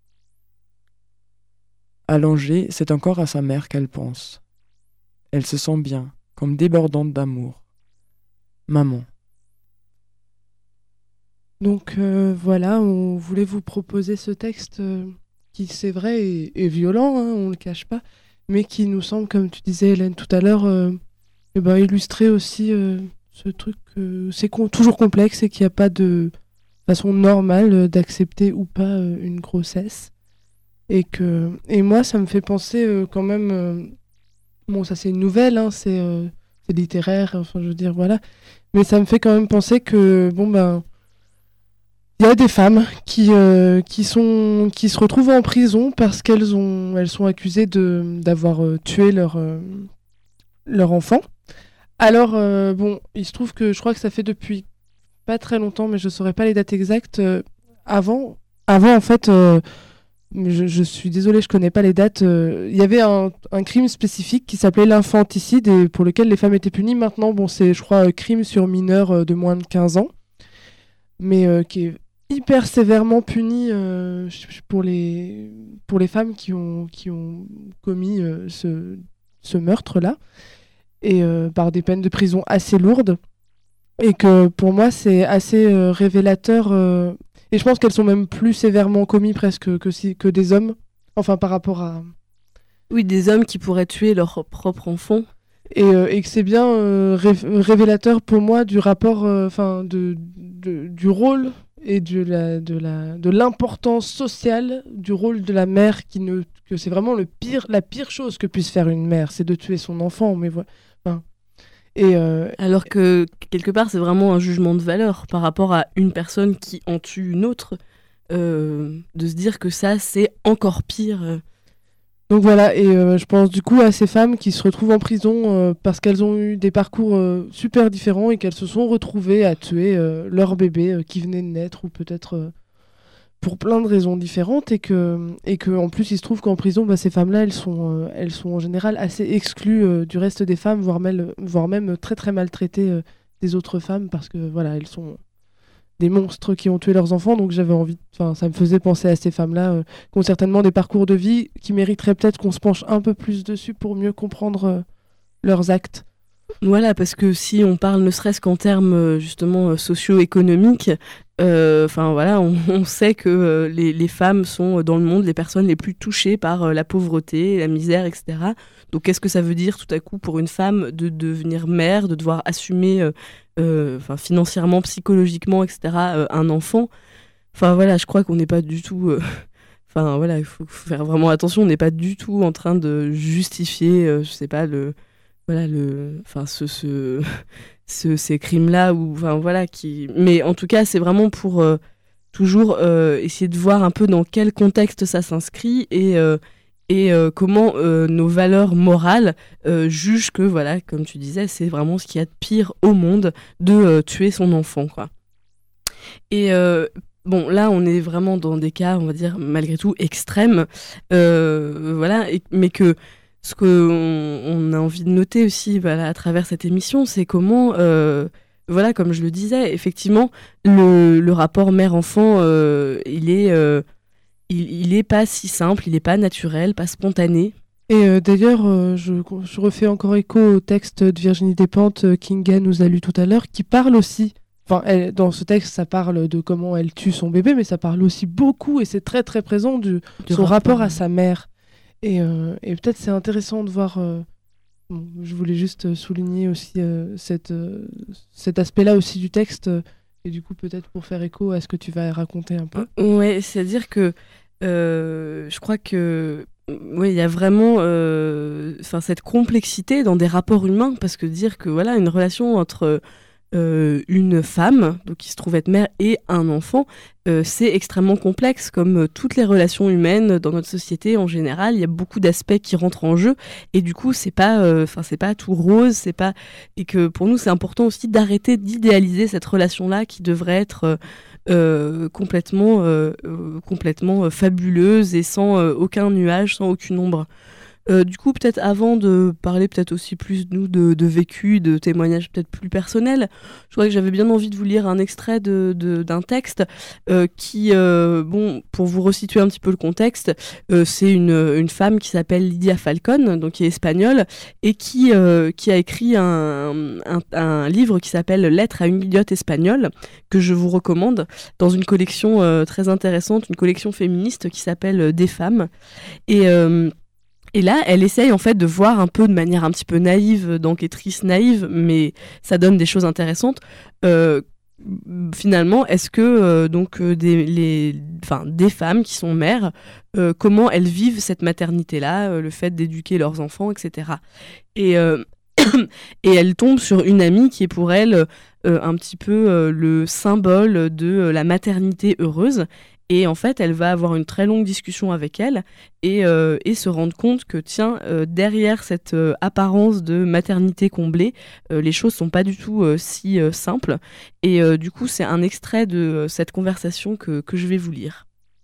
Allongée, c'est encore à sa mère qu'elle pense. Elle se sent bien, comme débordante d'amour. Maman. Donc euh, voilà, on voulait vous proposer ce texte euh, qui c'est vrai est, est violent, hein, on le cache pas, mais qui nous semble, comme tu disais Hélène tout à l'heure, euh, eh ben, illustrer aussi euh, ce truc que c'est con- toujours complexe et qu'il n'y a pas de façon normale euh, d'accepter ou pas euh, une grossesse. Et, que... et moi, ça me fait penser euh, quand même... Euh... Bon, ça c'est une nouvelle, hein, c'est, euh, c'est littéraire, enfin je veux dire, voilà. Mais ça me fait quand même penser que, bon ben... Il y a des femmes qui, euh, qui, sont, qui se retrouvent en prison parce qu'elles ont, elles sont accusées de, d'avoir euh, tué leur, euh, leur enfant. Alors, euh, bon, il se trouve que je crois que ça fait depuis pas très longtemps, mais je ne saurais pas les dates exactes. Euh, avant, avant, en fait, euh, je, je suis désolée, je ne connais pas les dates. Euh, il y avait un, un crime spécifique qui s'appelait l'infanticide et pour lequel les femmes étaient punies. Maintenant, bon, c'est, je crois, euh, crime sur mineurs euh, de moins de quinze ans, mais euh, qui est hyper sévèrement puni euh, pour, les, pour les femmes qui ont, qui ont commis euh, ce, ce meurtre-là, et euh, par des peines de prison assez lourdes. Et que pour moi, c'est assez euh, révélateur. Euh, et je pense qu'elles sont même plus sévèrement commises presque que, si, que des hommes, enfin par rapport à... Oui, des hommes qui pourraient tuer leur propre enfant. Et, euh, et que c'est bien euh, ré- révélateur pour moi du rapport, enfin euh, de, de, du rôle et de, la, de, la, de l'importance sociale du rôle de la mère, qui ne, que c'est vraiment le pire, la pire chose que puisse faire une mère, c'est de tuer son enfant. Mais voilà. Enfin, et euh, Alors que quelque part, c'est vraiment un jugement de valeur par rapport à une personne qui en tue une autre, euh, de se dire que ça, c'est encore pire. Euh. Donc voilà, et euh, je pense du coup à ces femmes qui se retrouvent en prison euh, parce qu'elles ont eu des parcours euh, super différents et qu'elles se sont retrouvées à tuer euh, leur bébé euh, qui venait de naître, ou peut-être euh, pour plein de raisons différentes, et que, et que en plus il se trouve qu'en prison, bah, ces femmes-là, elles sont, euh, elles sont en général assez exclues euh, du reste des femmes, voire même, voire même très très maltraitées euh, des autres femmes, parce que voilà, elles sont des monstres qui ont tué leurs enfants. Donc j'avais envie, enfin ça me faisait penser à ces femmes-là euh, qui ont certainement des parcours de vie qui mériteraient peut-être qu'on se penche un peu plus dessus pour mieux comprendre euh, leurs actes. Voilà, parce que si on parle ne serait-ce qu'en termes euh, justement euh, socio-économiques, enfin euh, voilà, on, on sait que euh, les, les femmes sont dans le monde les personnes les plus touchées par euh, la pauvreté, la misère, et cetera. Donc qu'est-ce que ça veut dire tout à coup pour une femme de devenir mère, de devoir assumer euh, euh, financièrement, psychologiquement, et cetera euh, un enfant. Enfin voilà, je crois qu'on n'est pas du tout... Enfin euh, voilà, il faut, faut faire vraiment attention, on n'est pas du tout en train de justifier, euh, je sais pas, le... Voilà, le, enfin, ce, ce, ce, ces crimes-là, ou, enfin, voilà, qui... mais en tout cas, c'est vraiment pour euh, toujours euh, essayer de voir un peu dans quel contexte ça s'inscrit et, euh, et euh, comment euh, nos valeurs morales euh, jugent que, voilà, comme tu disais, c'est vraiment ce qu'il y a de pire au monde de euh, tuer son enfant, quoi. Et euh, bon, là, on est vraiment dans des cas, on va dire, malgré tout, extrêmes, euh, voilà, et, mais que ce qu'on on a envie de noter aussi voilà, à travers cette émission, c'est comment, euh, voilà, comme je le disais, effectivement, le, le rapport mère-enfant, euh, il est, euh, il, il est pas si simple, il est pas naturel, pas spontané. Et euh, d'ailleurs, euh, je, je refais encore écho au texte de Virginie Despentes, euh, Kinga nous a lu tout à l'heure, qui parle aussi, enfin, elle, dans ce texte, ça parle de comment elle tue son bébé, mais ça parle aussi beaucoup, et c'est très très présent, du, Du son rapport, rapport à sa mère. Et, euh, et peut-être c'est intéressant de voir. Euh, bon, je voulais juste souligner aussi euh, cette, euh, cet aspect-là aussi du texte, euh, et du coup peut-être pour faire écho à ce que tu vas raconter un peu. Ouais, c'est-à-dire que euh, je crois que ouais, il y a vraiment euh, cette complexité dans des rapports humains, parce que dire que voilà une relation entre Euh, une femme, donc qui se trouve être mère, et un enfant, euh, c'est extrêmement complexe, comme euh, toutes les relations humaines dans notre société en général. Il y a beaucoup d'aspects qui rentrent en jeu, et du coup, c'est pas, enfin, euh, c'est pas tout rose, c'est pas, et que pour nous, c'est important aussi d'arrêter d'idéaliser cette relation-là qui devrait être euh, euh, complètement, euh, euh, complètement euh, fabuleuse et sans euh, aucun nuage, sans aucune ombre. Euh, du coup, peut-être avant de parler peut-être aussi plus nous de, de vécu, de témoignages peut-être plus personnels, je crois que j'avais bien envie de vous lire un extrait de, de, d'un texte euh, qui, euh, bon, pour vous resituer un petit peu le contexte, euh, c'est une, une femme qui s'appelle Lydia Falcón, donc qui est espagnole, et qui, euh, qui a écrit un, un, un livre qui s'appelle Lettres à une idiote espagnole, que je vous recommande, dans une collection euh, très intéressante, une collection féministe qui s'appelle Des femmes. Et... Euh, Et là, elle essaye en fait de voir un peu de manière un petit peu naïve, d'enquêtrice naïve, mais ça donne des choses intéressantes. Euh, finalement, est-ce que euh, donc euh, des, les, enfin, des femmes qui sont mères, euh, comment elles vivent cette maternité-là, euh, le fait d'éduquer leurs enfants, et cetera. Et, euh, et elle tombe sur une amie qui est pour elle euh, un petit peu euh, le symbole de euh, la maternité heureuse. Et en fait, elle va avoir une très longue discussion avec elle et, euh, et se rendre compte que, tiens, euh, derrière cette euh, apparence de maternité comblée, euh, les choses sont pas du tout euh, si euh, simples. Et euh, du coup, c'est un extrait de euh, cette conversation que, que je vais vous lire.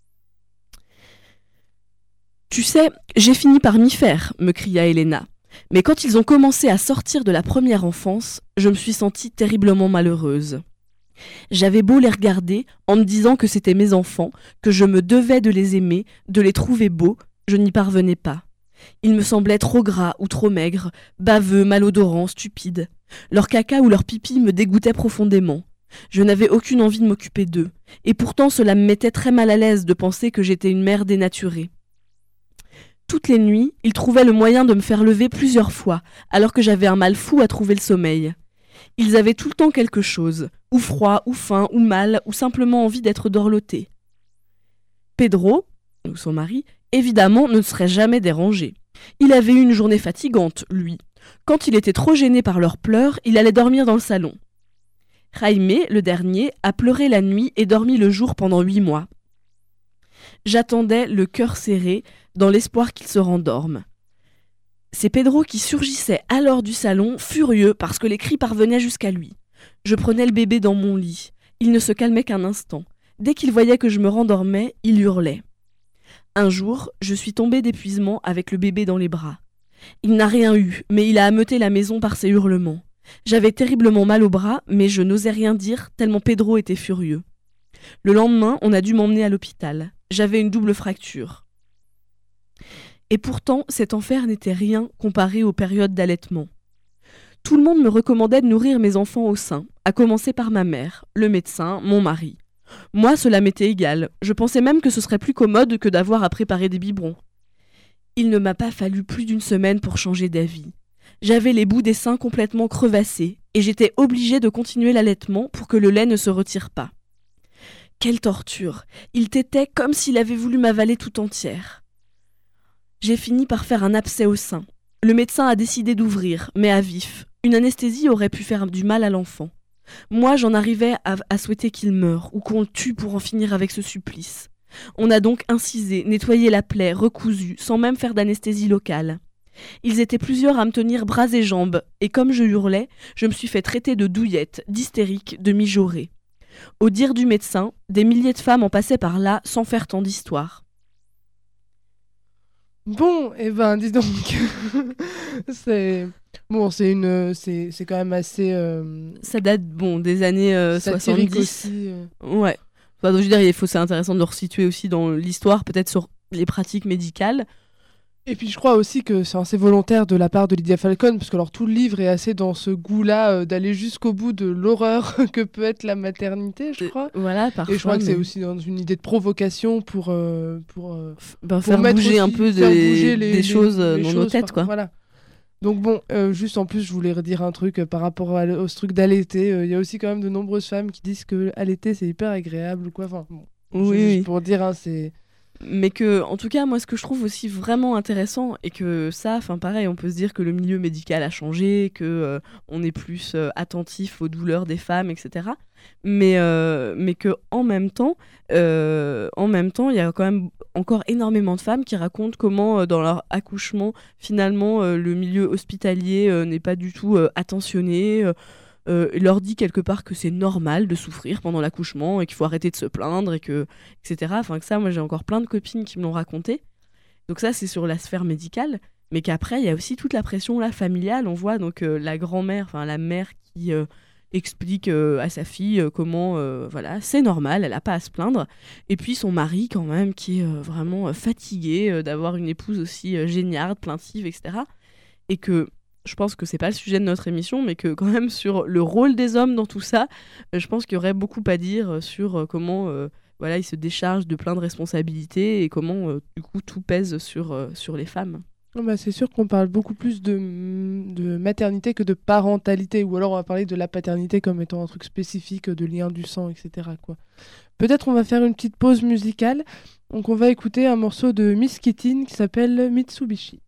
« Tu sais, j'ai fini par m'y faire, me cria Elena. Mais quand ils ont commencé à sortir de la première enfance, je me suis sentie terriblement malheureuse. J'avais beau les regarder en me disant que c'étaient mes enfants, que je me devais de les aimer, de les trouver beaux, je n'y parvenais pas. Ils me semblaient trop gras ou trop maigres, baveux, malodorants, stupides. Leur caca ou leur pipi me dégoûtait profondément. Je n'avais aucune envie de m'occuper d'eux, et pourtant cela me mettait très mal à l'aise de penser que j'étais une mère dénaturée. Toutes les nuits, ils trouvaient le moyen de me faire lever plusieurs fois, alors que j'avais un mal fou à trouver le sommeil. Ils avaient tout le temps quelque chose, ou froid, ou faim, ou mal, ou simplement envie d'être dorlotés. Pedro, ou son mari, évidemment ne serait jamais dérangé. Il avait eu une journée fatigante, lui. Quand il était trop gêné par leurs pleurs, il allait dormir dans le salon. Jaime, le dernier, a pleuré la nuit et dormi le jour pendant huit mois. J'attendais, le cœur serré, dans l'espoir qu'il se rendorme. C'est Pedro qui surgissait alors du salon, furieux parce que les cris parvenaient jusqu'à lui. Je prenais le bébé dans mon lit. Il ne se calmait qu'un instant. Dès qu'il voyait que je me rendormais, il hurlait. Un jour, je suis tombée d'épuisement avec le bébé dans les bras. Il n'a rien eu, mais il a ameuté la maison par ses hurlements. J'avais terriblement mal au bras, mais je n'osais rien dire, tellement Pedro était furieux. Le lendemain, on a dû m'emmener à l'hôpital. J'avais une double fracture. Et pourtant, cet enfer n'était rien comparé aux périodes d'allaitement. Tout le monde me recommandait de nourrir mes enfants au sein, à commencer par ma mère, le médecin, mon mari. Moi, cela m'était égal. Je pensais même que ce serait plus commode que d'avoir à préparer des biberons. Il ne m'a pas fallu plus d'une semaine pour changer d'avis. J'avais les bouts des seins complètement crevassés, et j'étais obligée de continuer l'allaitement pour que le lait ne se retire pas. Quelle torture! Il tétait comme s'il avait voulu m'avaler tout entière. J'ai fini par faire un abcès au sein. Le médecin a décidé d'ouvrir, mais à vif. Une anesthésie aurait pu faire du mal à l'enfant. Moi, j'en arrivais à, à souhaiter qu'il meure, ou qu'on le tue pour en finir avec ce supplice. On a donc incisé, nettoyé la plaie, recousu, sans même faire d'anesthésie locale. Ils étaient plusieurs à me tenir bras et jambes, et comme je hurlais, je me suis fait traiter de douillette, d'hystérique, de mijaurée. Au dire du médecin, des milliers de femmes en passaient par là sans faire tant d'histoire. Bon, eh ben, dis donc, c'est bon, c'est une, c'est, c'est quand même assez. Euh... Ça date, bon, des années euh, soixante-dix. Aussi, euh... Ouais. Enfin, donc, je veux dire, il faut, c'est intéressant de le resituer aussi dans l'histoire, peut-être sur les pratiques médicales. Et puis je crois aussi que c'est assez volontaire de la part de Lydia Falcón, parce que alors tout le livre est assez dans ce goût-là euh, d'aller jusqu'au bout de l'horreur que peut être la maternité, je crois. Euh, voilà, parfois. Et je crois mais... que c'est aussi dans une idée de provocation pour euh, pour, euh, ben, pour faire bouger aussi, un peu des, bouger les, des les, choses les, les dans choses, nos têtes, par, quoi. Voilà. Donc bon, euh, juste en plus, je voulais redire un truc euh, par rapport à, au truc d'allaiter. Il euh, y a aussi quand même de nombreuses femmes qui disent que allaiter c'est hyper agréable ou quoi. Enfin, bon, oui, juste oui. pour dire, hein, c'est. Mais que, en tout cas, moi, ce que je trouve aussi vraiment intéressant, et que ça, enfin, pareil, on peut se dire que le milieu médical a changé, que euh, on est plus euh, attentif aux douleurs des femmes, et cetera. Mais, euh, mais que en même temps, euh, en même temps, il y a quand même encore énormément de femmes qui racontent comment, euh, dans leur accouchement, finalement, euh, le milieu hospitalier euh, n'est pas du tout euh, attentionné. Euh, Euh, leur dit quelque part que c'est normal de souffrir pendant l'accouchement et qu'il faut arrêter de se plaindre et que et cetera. Enfin que ça, moi j'ai encore plein de copines qui me l'ont raconté. Donc ça c'est sur la sphère médicale, mais qu'après, il y a aussi toute la pression là, familiale. On voit donc euh, la grand-mère, enfin la mère qui euh, explique euh, à sa fille euh, comment, euh, voilà, c'est normal, elle n'a pas à se plaindre. Et puis son mari, quand même, qui est euh, vraiment euh, fatigué euh, d'avoir une épouse aussi euh, géniarde, plaintive, et cetera. Et que je pense que c'est pas le sujet de notre émission, mais que quand même sur le rôle des hommes dans tout ça, euh, je pense qu'il y aurait beaucoup à dire euh, sur euh, comment euh, voilà, ils se déchargent de plein de responsabilités et comment euh, du coup tout pèse sur, euh, sur les femmes. Oh bah c'est sûr qu'on parle beaucoup plus de, de maternité que de parentalité, ou alors on va parler de la paternité comme étant un truc spécifique, de lien du sang, et cetera quoi. Peut-être on va faire une petite pause musicale, donc on va écouter un morceau de Miss Kittin qui s'appelle Mitsubishi.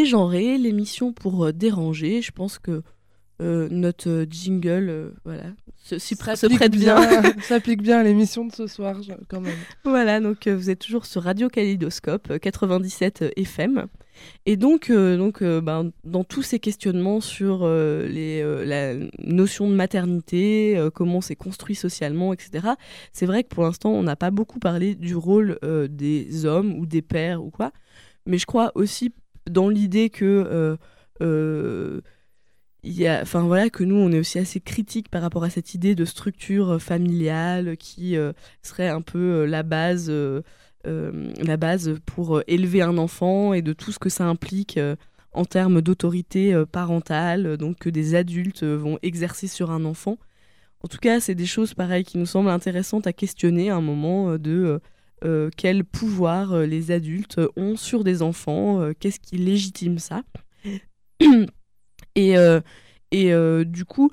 dégenrer, l'émission pour euh, déranger. Je pense que euh, notre jingle, euh, voilà, se, s'y pr- Ça se applique prête bien. bien, ça applique bien à l'émission de ce soir, je- quand même. Voilà, donc euh, vous êtes toujours sur Radio Kaléidoscope euh, quatre-vingt-dix-sept F M. Et donc, euh, donc euh, ben, dans tous ces questionnements sur euh, les, euh, la notion de maternité, euh, comment c'est construit socialement, et cetera, c'est vrai que pour l'instant, on n'a pas beaucoup parlé du rôle euh, des hommes ou des pères ou quoi. Mais je crois aussi dans l'idée que... Euh, euh, il y a, enfin voilà, que nous on est aussi assez critiques par rapport à cette idée de structure euh, familiale qui euh, serait un peu euh, la base, euh, euh, la base pour euh, élever un enfant et de tout ce que ça implique euh, en termes d'autorité euh, parentale, euh, donc que des adultes euh, vont exercer sur un enfant. En tout cas, c'est des choses pareilles qui nous semblent intéressantes à questionner à un moment euh, de euh, euh, quel pouvoir euh, les adultes ont sur des enfants, euh, qu'est-ce qui légitime ça. Et, euh, et euh, du coup,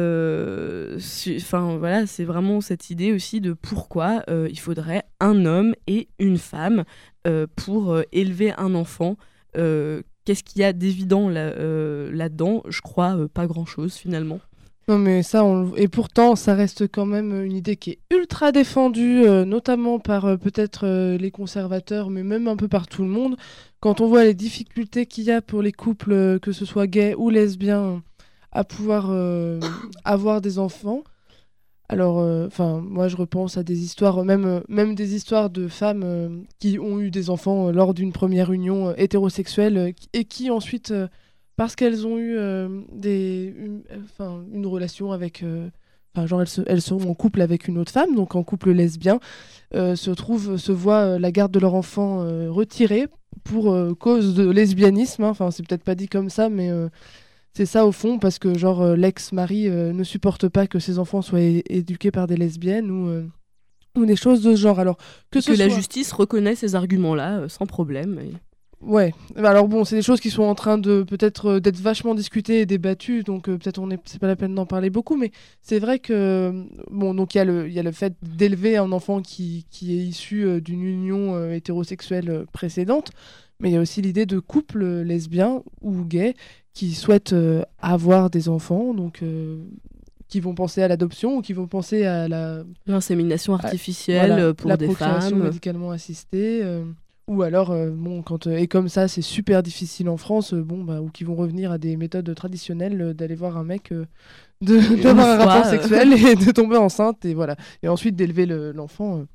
euh, enfin voilà, c'est vraiment cette idée aussi de pourquoi euh, il faudrait un homme et une femme euh, pour euh, élever un enfant. Euh, qu'est-ce qu'il y a d'évident là, euh, là-dedans ? Je crois euh, pas grand-chose finalement. Non mais ça, on... et pourtant ça reste quand même une idée qui est ultra défendue, euh, notamment par euh, peut-être euh, les conservateurs, mais même un peu par tout le monde. Quand on voit les difficultés qu'il y a pour les couples, euh, que ce soit gays ou lesbiens, à pouvoir euh, avoir des enfants. Alors, enfin, euh, moi je repense à des histoires, même, euh, même des histoires de femmes euh, qui ont eu des enfants euh, lors d'une première union euh, hétérosexuelle euh, qui- et qui ensuite... euh, parce qu'elles ont eu euh, des, une, enfin, une relation avec... euh, Enfin, genre, elles, se- elles sont en couple avec une autre femme, donc en couple lesbien, euh, se trouvent, se voient euh, la garde de leur enfant euh, retirée pour euh, cause de lesbianisme. hein. Enfin, c'est peut-être pas dit comme ça, mais euh, c'est ça au fond, parce que genre euh, l'ex-mari euh, ne supporte pas que ses enfants soient é- éduqués par des lesbiennes ou, euh, ou des choses de ce genre. Alors, que, Que ce la soit- justice reconnaît ces arguments-là euh, sans problème. Et... Ouais, bah alors bon, c'est des choses qui sont en train de peut-être euh, d'être vachement discutées et débattues, donc euh, peut-être on est, c'est pas la peine d'en parler beaucoup, mais c'est vrai que euh, bon, donc il y a le, il y a le fait d'élever un enfant qui, qui est issu euh, d'une union euh, hétérosexuelle euh, précédente, mais il y a aussi l'idée de couples euh, lesbiens ou gays qui souhaitent euh, avoir des enfants, donc euh, qui vont penser à l'adoption ou qui vont penser à la L'insémination artificielle voilà, euh, pour la des procréation femmes. médicalement assistée. euh, Ou alors, euh, bon, quand, euh, et comme ça, c'est super difficile en France, euh, bon, bah, ou qui vont revenir à des méthodes traditionnelles euh, d'aller voir un mec, euh, de, d'avoir un fois, rapport euh. sexuel et de tomber enceinte, et voilà. Et ensuite d'élever le- l'enfant. euh,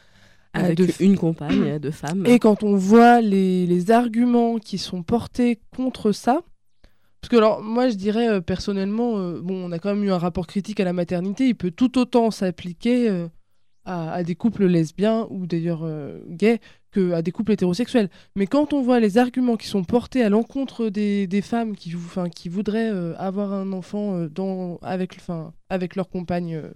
à Avec deux f- une compagne, euh, deux femmes. Et quand on voit les, les arguments qui sont portés contre ça, parce que alors, moi, je dirais euh, personnellement, euh, bon, on a quand même eu un rapport critique à la maternité, il peut tout autant s'appliquer euh, à, à des couples lesbiens ou d'ailleurs euh, gays qu'à des couples hétérosexuels. Mais quand on voit les arguments qui sont portés à l'encontre des, des femmes qui, vou- 'fin, qui voudraient euh, avoir un enfant euh, dans, avec, 'fin, avec leur compagne euh,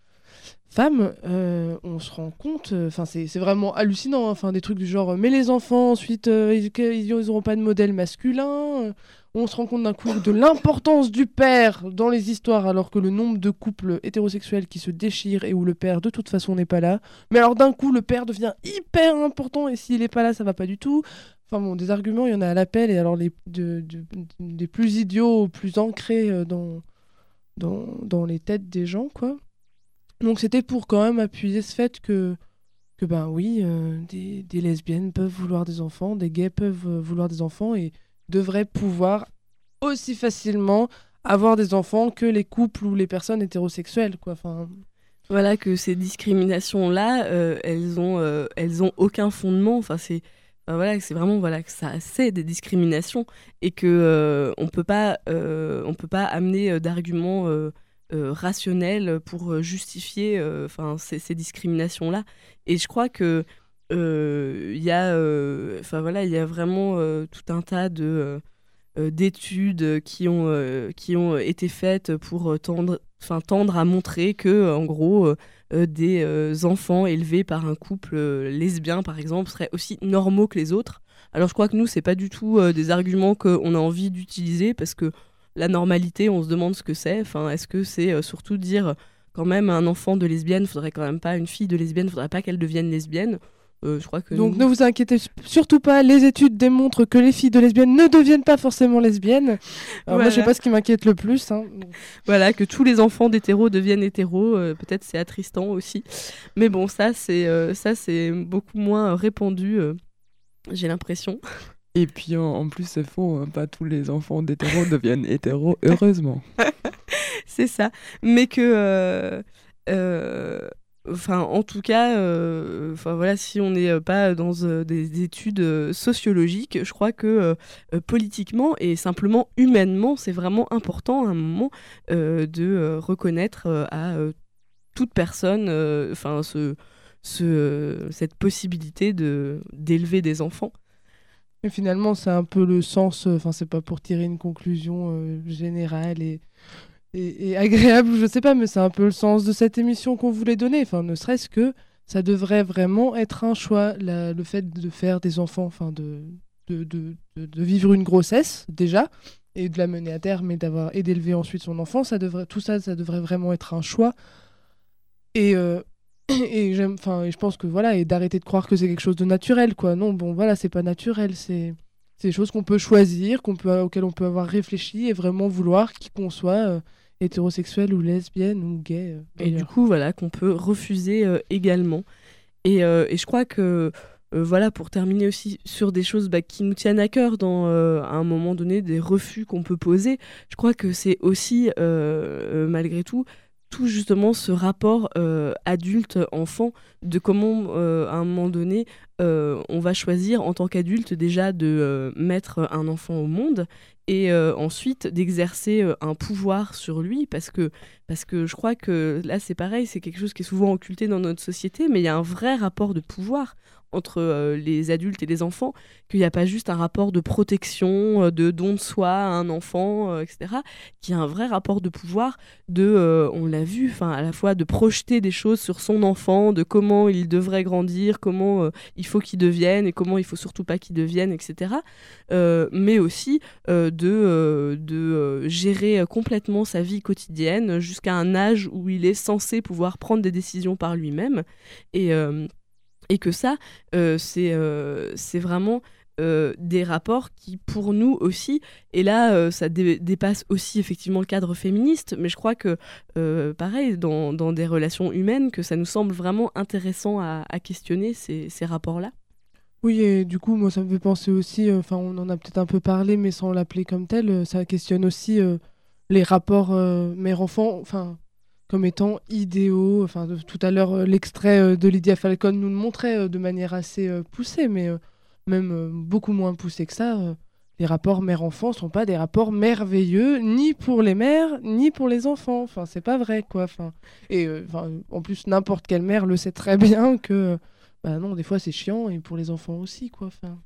femme, euh, on se rend compte, enfin c'est c'est vraiment hallucinant, enfin des trucs du genre, euh, mais les enfants ensuite euh, ils, que- ils auront pas de modèle masculin. euh, on se rend compte d'un coup de l'importance du père dans les histoires, alors que le nombre de couples hétérosexuels qui se déchirent et où le père de toute façon n'est pas là. Mais alors d'un coup le père devient hyper important et s'il est pas là ça va pas du tout. Enfin bon, des arguments il y en a à l'appel et alors les, de, de- des plus idiots aux plus ancrés euh, dans, dans, dans les têtes des gens quoi. Donc c'était pour quand même appuyer ce fait que, que ben oui, euh, des, des lesbiennes peuvent vouloir des enfants, des gays peuvent euh, vouloir des enfants et devraient pouvoir aussi facilement avoir des enfants que les couples ou les personnes hétérosexuelles, quoi. Enfin, Voilà, que ces discriminations-là, euh, elles ont, euh, elles ont aucun fondement. Enfin, c'est, enfin, voilà, c'est vraiment voilà que ça, c'est des discriminations et que euh, on peut pas, euh, on peut pas amener euh, d'arguments euh, euh, rationnels pour euh, justifier, euh, enfin, ces, ces discriminations-là. Et je crois que euh, il y a, euh, enfin voilà, il y a vraiment euh, tout un tas de euh, euh, d'études qui ont, euh, qui ont été faites pour euh, tendre, enfin, tendre à montrer que, euh, en gros, euh, euh, des euh, enfants élevés par un couple euh, lesbien, par exemple, seraient aussi normaux que les autres. Alors, je crois que nous, c'est pas du tout euh, des arguments qu'on a envie d'utiliser parce que la normalité, on se demande ce que c'est. Enfin, est-ce que c'est euh, surtout dire quand même un enfant de lesbienne, faudrait quand même pas, une fille de lesbienne, faudrait pas qu'elle devienne lesbienne. Euh, je crois que Donc nous- ne vous inquiétez surtout pas, les études démontrent que les filles de lesbiennes ne deviennent pas forcément lesbiennes. Alors moi je sais Voilà. pas ce qui m'inquiète le plus. Hein. Voilà, que tous les enfants d'hétéros deviennent hétéros, euh, peut-être c'est attristant aussi. Mais bon, ça c'est euh, ça c'est beaucoup moins répandu, euh, j'ai l'impression. Et puis en, en plus, c'est faux, hein, pas tous les enfants d'hétéros deviennent hétéros, heureusement. C'est ça. Mais que... euh, euh, Enfin, en tout cas, euh, enfin voilà, si on n'est euh, pas dans euh, des études euh, sociologiques, je crois que euh, euh, politiquement et simplement humainement, c'est vraiment important à un moment euh, de euh, reconnaître euh, à euh, toute personne, euh, enfin ce, ce, euh, cette possibilité de d'élever des enfants. Et finalement c'est un peu le sens, enfin c'est pas pour tirer une conclusion euh, générale et, et, et agréable, je sais pas, mais c'est un peu le sens de cette émission qu'on voulait donner. Enfin ne serait-ce que ça devrait vraiment être un choix, la- le fait de faire des enfants, enfin de, de, de, de, de vivre une grossesse déjà et de la mener à terme et d'avoir et d'élever ensuite son enfant, ça devrait, tout ça, ça devrait vraiment être un choix. Et, euh, et, j'aime, enfin, et je pense que voilà, et d'arrêter de croire que c'est quelque chose de naturel, quoi. Non, bon, voilà, c'est pas naturel, c'est, c'est des choses qu'on peut choisir, qu'on peut, auxquelles on peut avoir réfléchi et vraiment vouloir qui qu'on soit euh, hétérosexuel ou lesbienne ou gay. euh, Et du d'ailleurs. coup, voilà, qu'on peut refuser euh, également. Et, euh, et je crois que, euh, voilà, pour terminer aussi sur des choses bah, qui nous tiennent à cœur dans, euh, à un moment donné, des refus qu'on peut poser, je crois que c'est aussi, euh, euh, malgré tout, tout justement ce rapport euh, adulte-enfant, de comment, euh, à un moment donné, euh, on va choisir en tant qu'adulte déjà de euh, mettre un enfant au monde et euh, ensuite d'exercer euh, un pouvoir sur lui, parce que, parce que je crois que là c'est pareil, c'est quelque chose qui est souvent occulté dans notre société, mais il y a un vrai rapport de pouvoir entre euh, les adultes et les enfants, qu'il n'y a pas juste un rapport de protection, euh, de don de soi à un enfant, euh, et cetera, qu'il y a un vrai rapport de pouvoir, de, euh, on l'a vu, enfin à la fois de projeter des choses sur son enfant, de comment il devrait grandir, comment euh, il faut qu'il devienne et comment il faut surtout pas qu'il devienne, et cetera. Euh, mais aussi euh, de, euh, de euh, gérer euh, complètement sa vie quotidienne jusqu'à un âge où il est censé pouvoir prendre des décisions par lui-même. Et, euh, et que ça, euh, c'est euh, c'est vraiment euh, des rapports qui, pour nous aussi, et là, euh, ça dé- dépasse aussi effectivement le cadre féministe, mais je crois que, euh, pareil, dans, dans des relations humaines, que ça nous semble vraiment intéressant à, à questionner ces, ces rapports-là. Oui, et du coup, moi, ça me fait penser aussi, euh, enfin, on en a peut-être un peu parlé, mais sans l'appeler comme tel, euh, ça questionne aussi euh, les rapports euh, mère-enfant, enfin, comme étant idéaux. Enfin, de- tout à l'heure, euh, l'extrait euh, de Lydia Falcon nous le montrait euh, de manière assez euh, poussée, mais euh, même euh, beaucoup moins poussée que ça. euh, les rapports mère-enfant sont pas des rapports merveilleux, ni pour les mères, ni pour les enfants. Enfin, c'est pas vrai, quoi. Enfin, et euh, enfin, en plus, n'importe quelle mère le sait très bien que. Bah non, des fois c'est chiant et pour les enfants aussi, quoi. Enfin,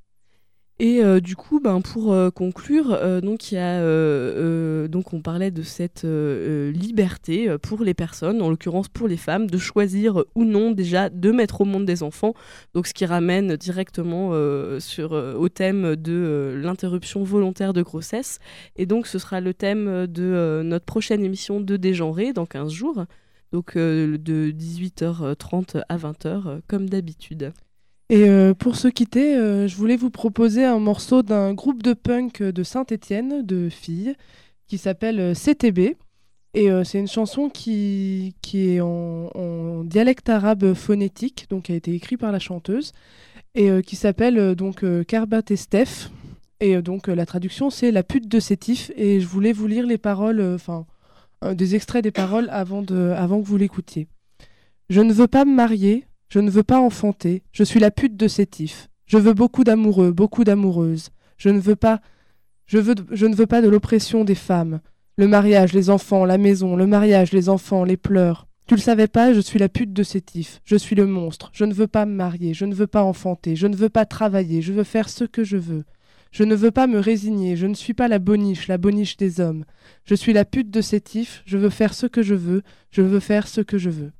Et euh, du coup, ben, pour euh, conclure, euh, donc, il y a, euh, euh, donc on parlait de cette euh, euh, liberté euh, pour les personnes, en l'occurrence pour les femmes, de choisir euh, ou non déjà de mettre au monde des enfants. Donc, ce qui ramène directement euh, sur, euh, au thème de euh, l'interruption volontaire de grossesse. Et donc, ce sera le thème de euh, notre prochaine émission de Dégenré dans quinze jours. Donc, euh, de dix-huit heures trente à vingt heures, euh, comme d'habitude. et euh, pour se quitter, euh, je voulais vous proposer un morceau d'un groupe de punk de Saint-Étienne, de filles, qui s'appelle euh, C T B. Et euh, c'est une chanson qui, qui est en, en dialecte arabe phonétique, donc qui a été écrite par la chanteuse, et euh, qui s'appelle euh, donc euh, Karbat et Steph. Et euh, donc euh, la traduction c'est La pute de Sétif. Et je voulais vous lire les paroles, enfin euh, des extraits des paroles avant, de, avant que vous l'écoutiez. Je ne veux pas me marier, je ne veux pas enfanter, je suis la pute de Sétif. Je veux beaucoup d'amoureux, beaucoup d'amoureuses. Je ne veux pas, je veux, je ne veux pas de l'oppression des femmes. Le mariage, les enfants, la maison, le mariage, les enfants, les pleurs. Tu le savais pas, je suis la pute de Sétif. Je suis le monstre. Je ne veux pas me marier, je ne veux pas enfanter, je ne veux pas travailler, je veux faire ce que je veux. Je ne veux pas me résigner, je ne suis pas la boniche, la boniche des hommes. Je suis la pute de Sétif, je veux faire ce que je veux, je veux faire ce que je veux.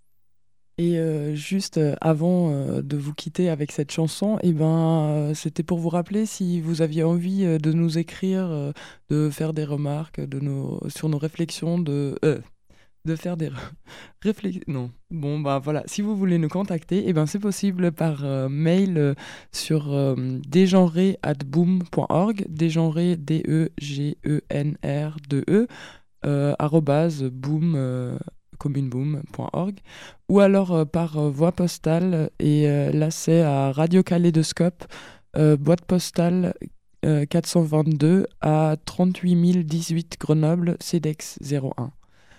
Et euh, juste euh, avant euh, de vous quitter avec cette chanson, eh ben, euh, c'était pour vous rappeler si vous aviez envie euh, de nous écrire, euh, de faire des remarques de nos, sur nos réflexions, de, euh, de faire des réflexions. Non. Bon, bah voilà. Si vous voulez nous contacter, eh ben, c'est possible par euh, mail euh, sur euh, dégenré arobase boom point org, dégenré, D E G E N R deux E, euh, arrobase boom, euh, communeboom point org, ou alors euh, par euh, voie postale, et euh, là c'est à Radio Kaléidoscope, euh, boîte postale euh, quatre cent vingt-deux à trente-huit mille dix-huit Grenoble, CEDEX zéro un.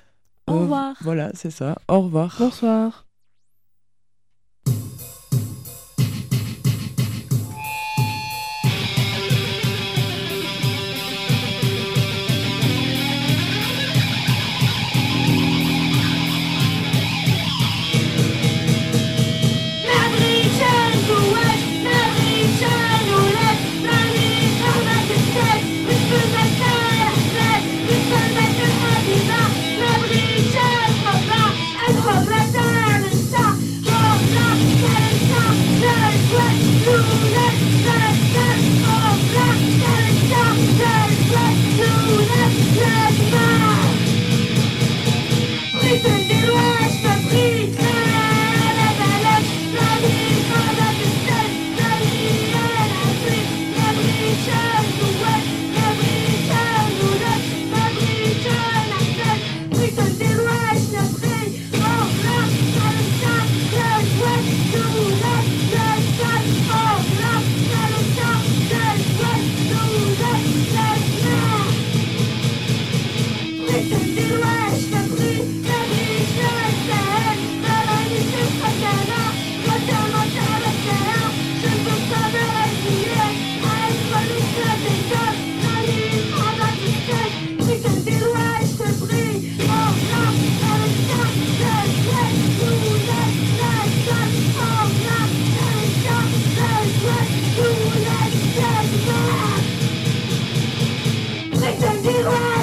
Au revoir. Euh, voilà, c'est ça. Au revoir. Bonsoir. Listen to the